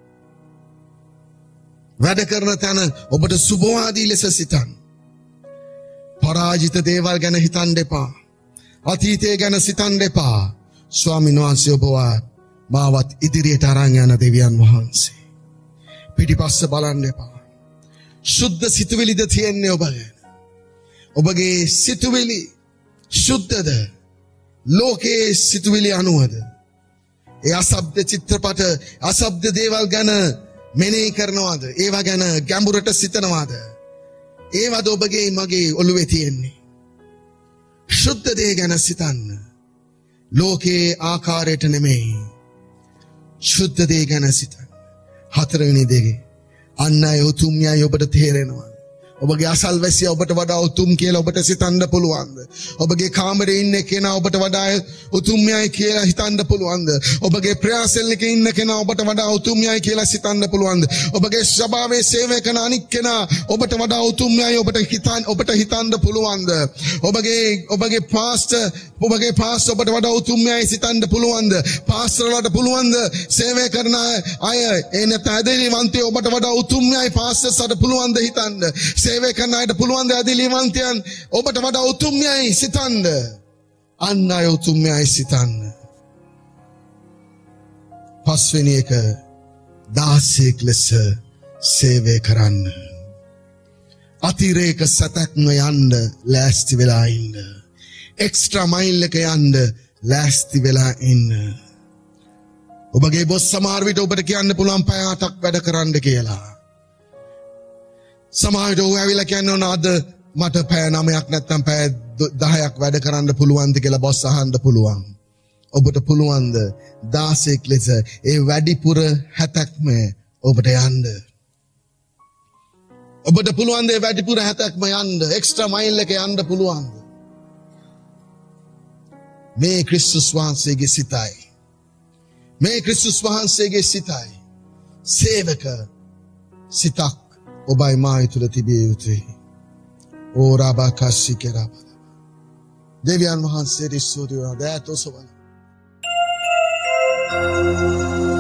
වැඩ කරන තැන ඔබට සුබවාදී ලෙස සිතන්න. පරාජිත දේවල් ගැන හිතන්න එපා. අතීතය ගැන සිතන්න එපා. ස්වාමීන් වහන්සේ ඔබව මාවත් ඉදිරියට අරන් යන දෙවියන් වහන්සේ. පිටිපස්ස බලන්න එපා. සුද්ධ සිතුවිලිද තියෙන්නේ ඔබ ගැන? ඔබගේ සිතුවිලි සුද්ධද? ලෝකයේ සිතුවිලි අනුවද? ඒ අසබ්ද චිත්‍රපට අසබ්ද දේවල් ගැන මෙනෙහි කරනවාද? ඒවා ගැන ගැඹුරට සිතනවාද? ඒවද ඔබගේ මගේ ඔළුවේ තියෙන්නේ? සුද්ධ දේ ගැන සිතන්න. ලෝකයේ ආකාරයට නෙමෙයි. සුද්ධ දේ ගැන සිතන්න. හතරවෙනි දේ අන් අය උතුම් යයි ඔබට තේරෙනවා. ඔබගේ අසල්වැසියා ඔබට වඩා උතුම් කියලා ඔබට සිතන්න පුළුවන්ද? ඔබගේ කාමරේ ඉන්න කෙනා ඔබට වඩා උතුම් යයි කියලා හිතන්න පුළුවන්ද? ඔබගේ ප්‍රයාසෙල් එකේ ඉන්න කෙනා ඔබට වඩා උතුම් යයි කියලා සිතන්න පුළුවන්ද? ඔබගේ ස්වභාවයේ සේවය කරන අනික් කෙනා ඔබට වඩා උතුම් යයි ඔබට හිතන්න පුළුවන්ද? ඔබගේ පාස්ටර් ඔබට වඩා උතුම් යයි සිතන්න පුළුවන්ද? පාස්ටර්ලාට පුළුවන්ද සේවය කරන අය එන පැදලිවන්තය ඔබට වඩා උතුම් යයි පාස්ටර්ස්ට පුළුවන්ද හිතන්න? සේවය කරන අයට පුළුවන් ද ඇදලිවන්තයන් ඔබට වඩා උතුම් යයි සිතන්න. අන් අය උතුම් යයි සිතන්න. පස්වෙනි එක දාසයෙක් ලෙස සේවය කරන්න. අතිරේක සතක්ම යන්න ලෑස්ති වෙලා ඉන්න. එක්ස්ට්‍රා මයිල් එක යන්න ලෑස්ති වෙලා ඉන්න. ඔබගේ බොස් සමහර විට ඔබට කියන්න පුළුවන් පැය 8ක් වැඩ කරන්න කියලා. සමහරවිට ඔහු ඇවිල්ලා කියනවා අද මට පැය 9ක් නැත්නම් පැය 10ක් වැඩ කරන්න පුළුවන්ද කියලා බොස් අහන්න පුළුවන්. ඔබට පුළුවන්ද 16ක් ලෙස ඒ වැඩිපුර 70ක්ම ඔබට යන්න? ඔබට පුළුවන්ද ඒ වැඩිපුර 70ක්ම යන්න? එක්ස්ට්‍රා මයිල් එක යන්න පුළුවන්ද? මේ ක්‍රිස්තුස් වහන්සේගේ සිතයි. මේ ක්‍රිස්තුස් වහන්සේගේ සිතයි. සේවක සිතක් ඔබයි මායි තුල තිබිය යුතුයි. ඕ රාබාකස්සි කෙරා. දෙවියන් වහන්සේට ස්තුති වේවා. දෑත් ඔසවන්න.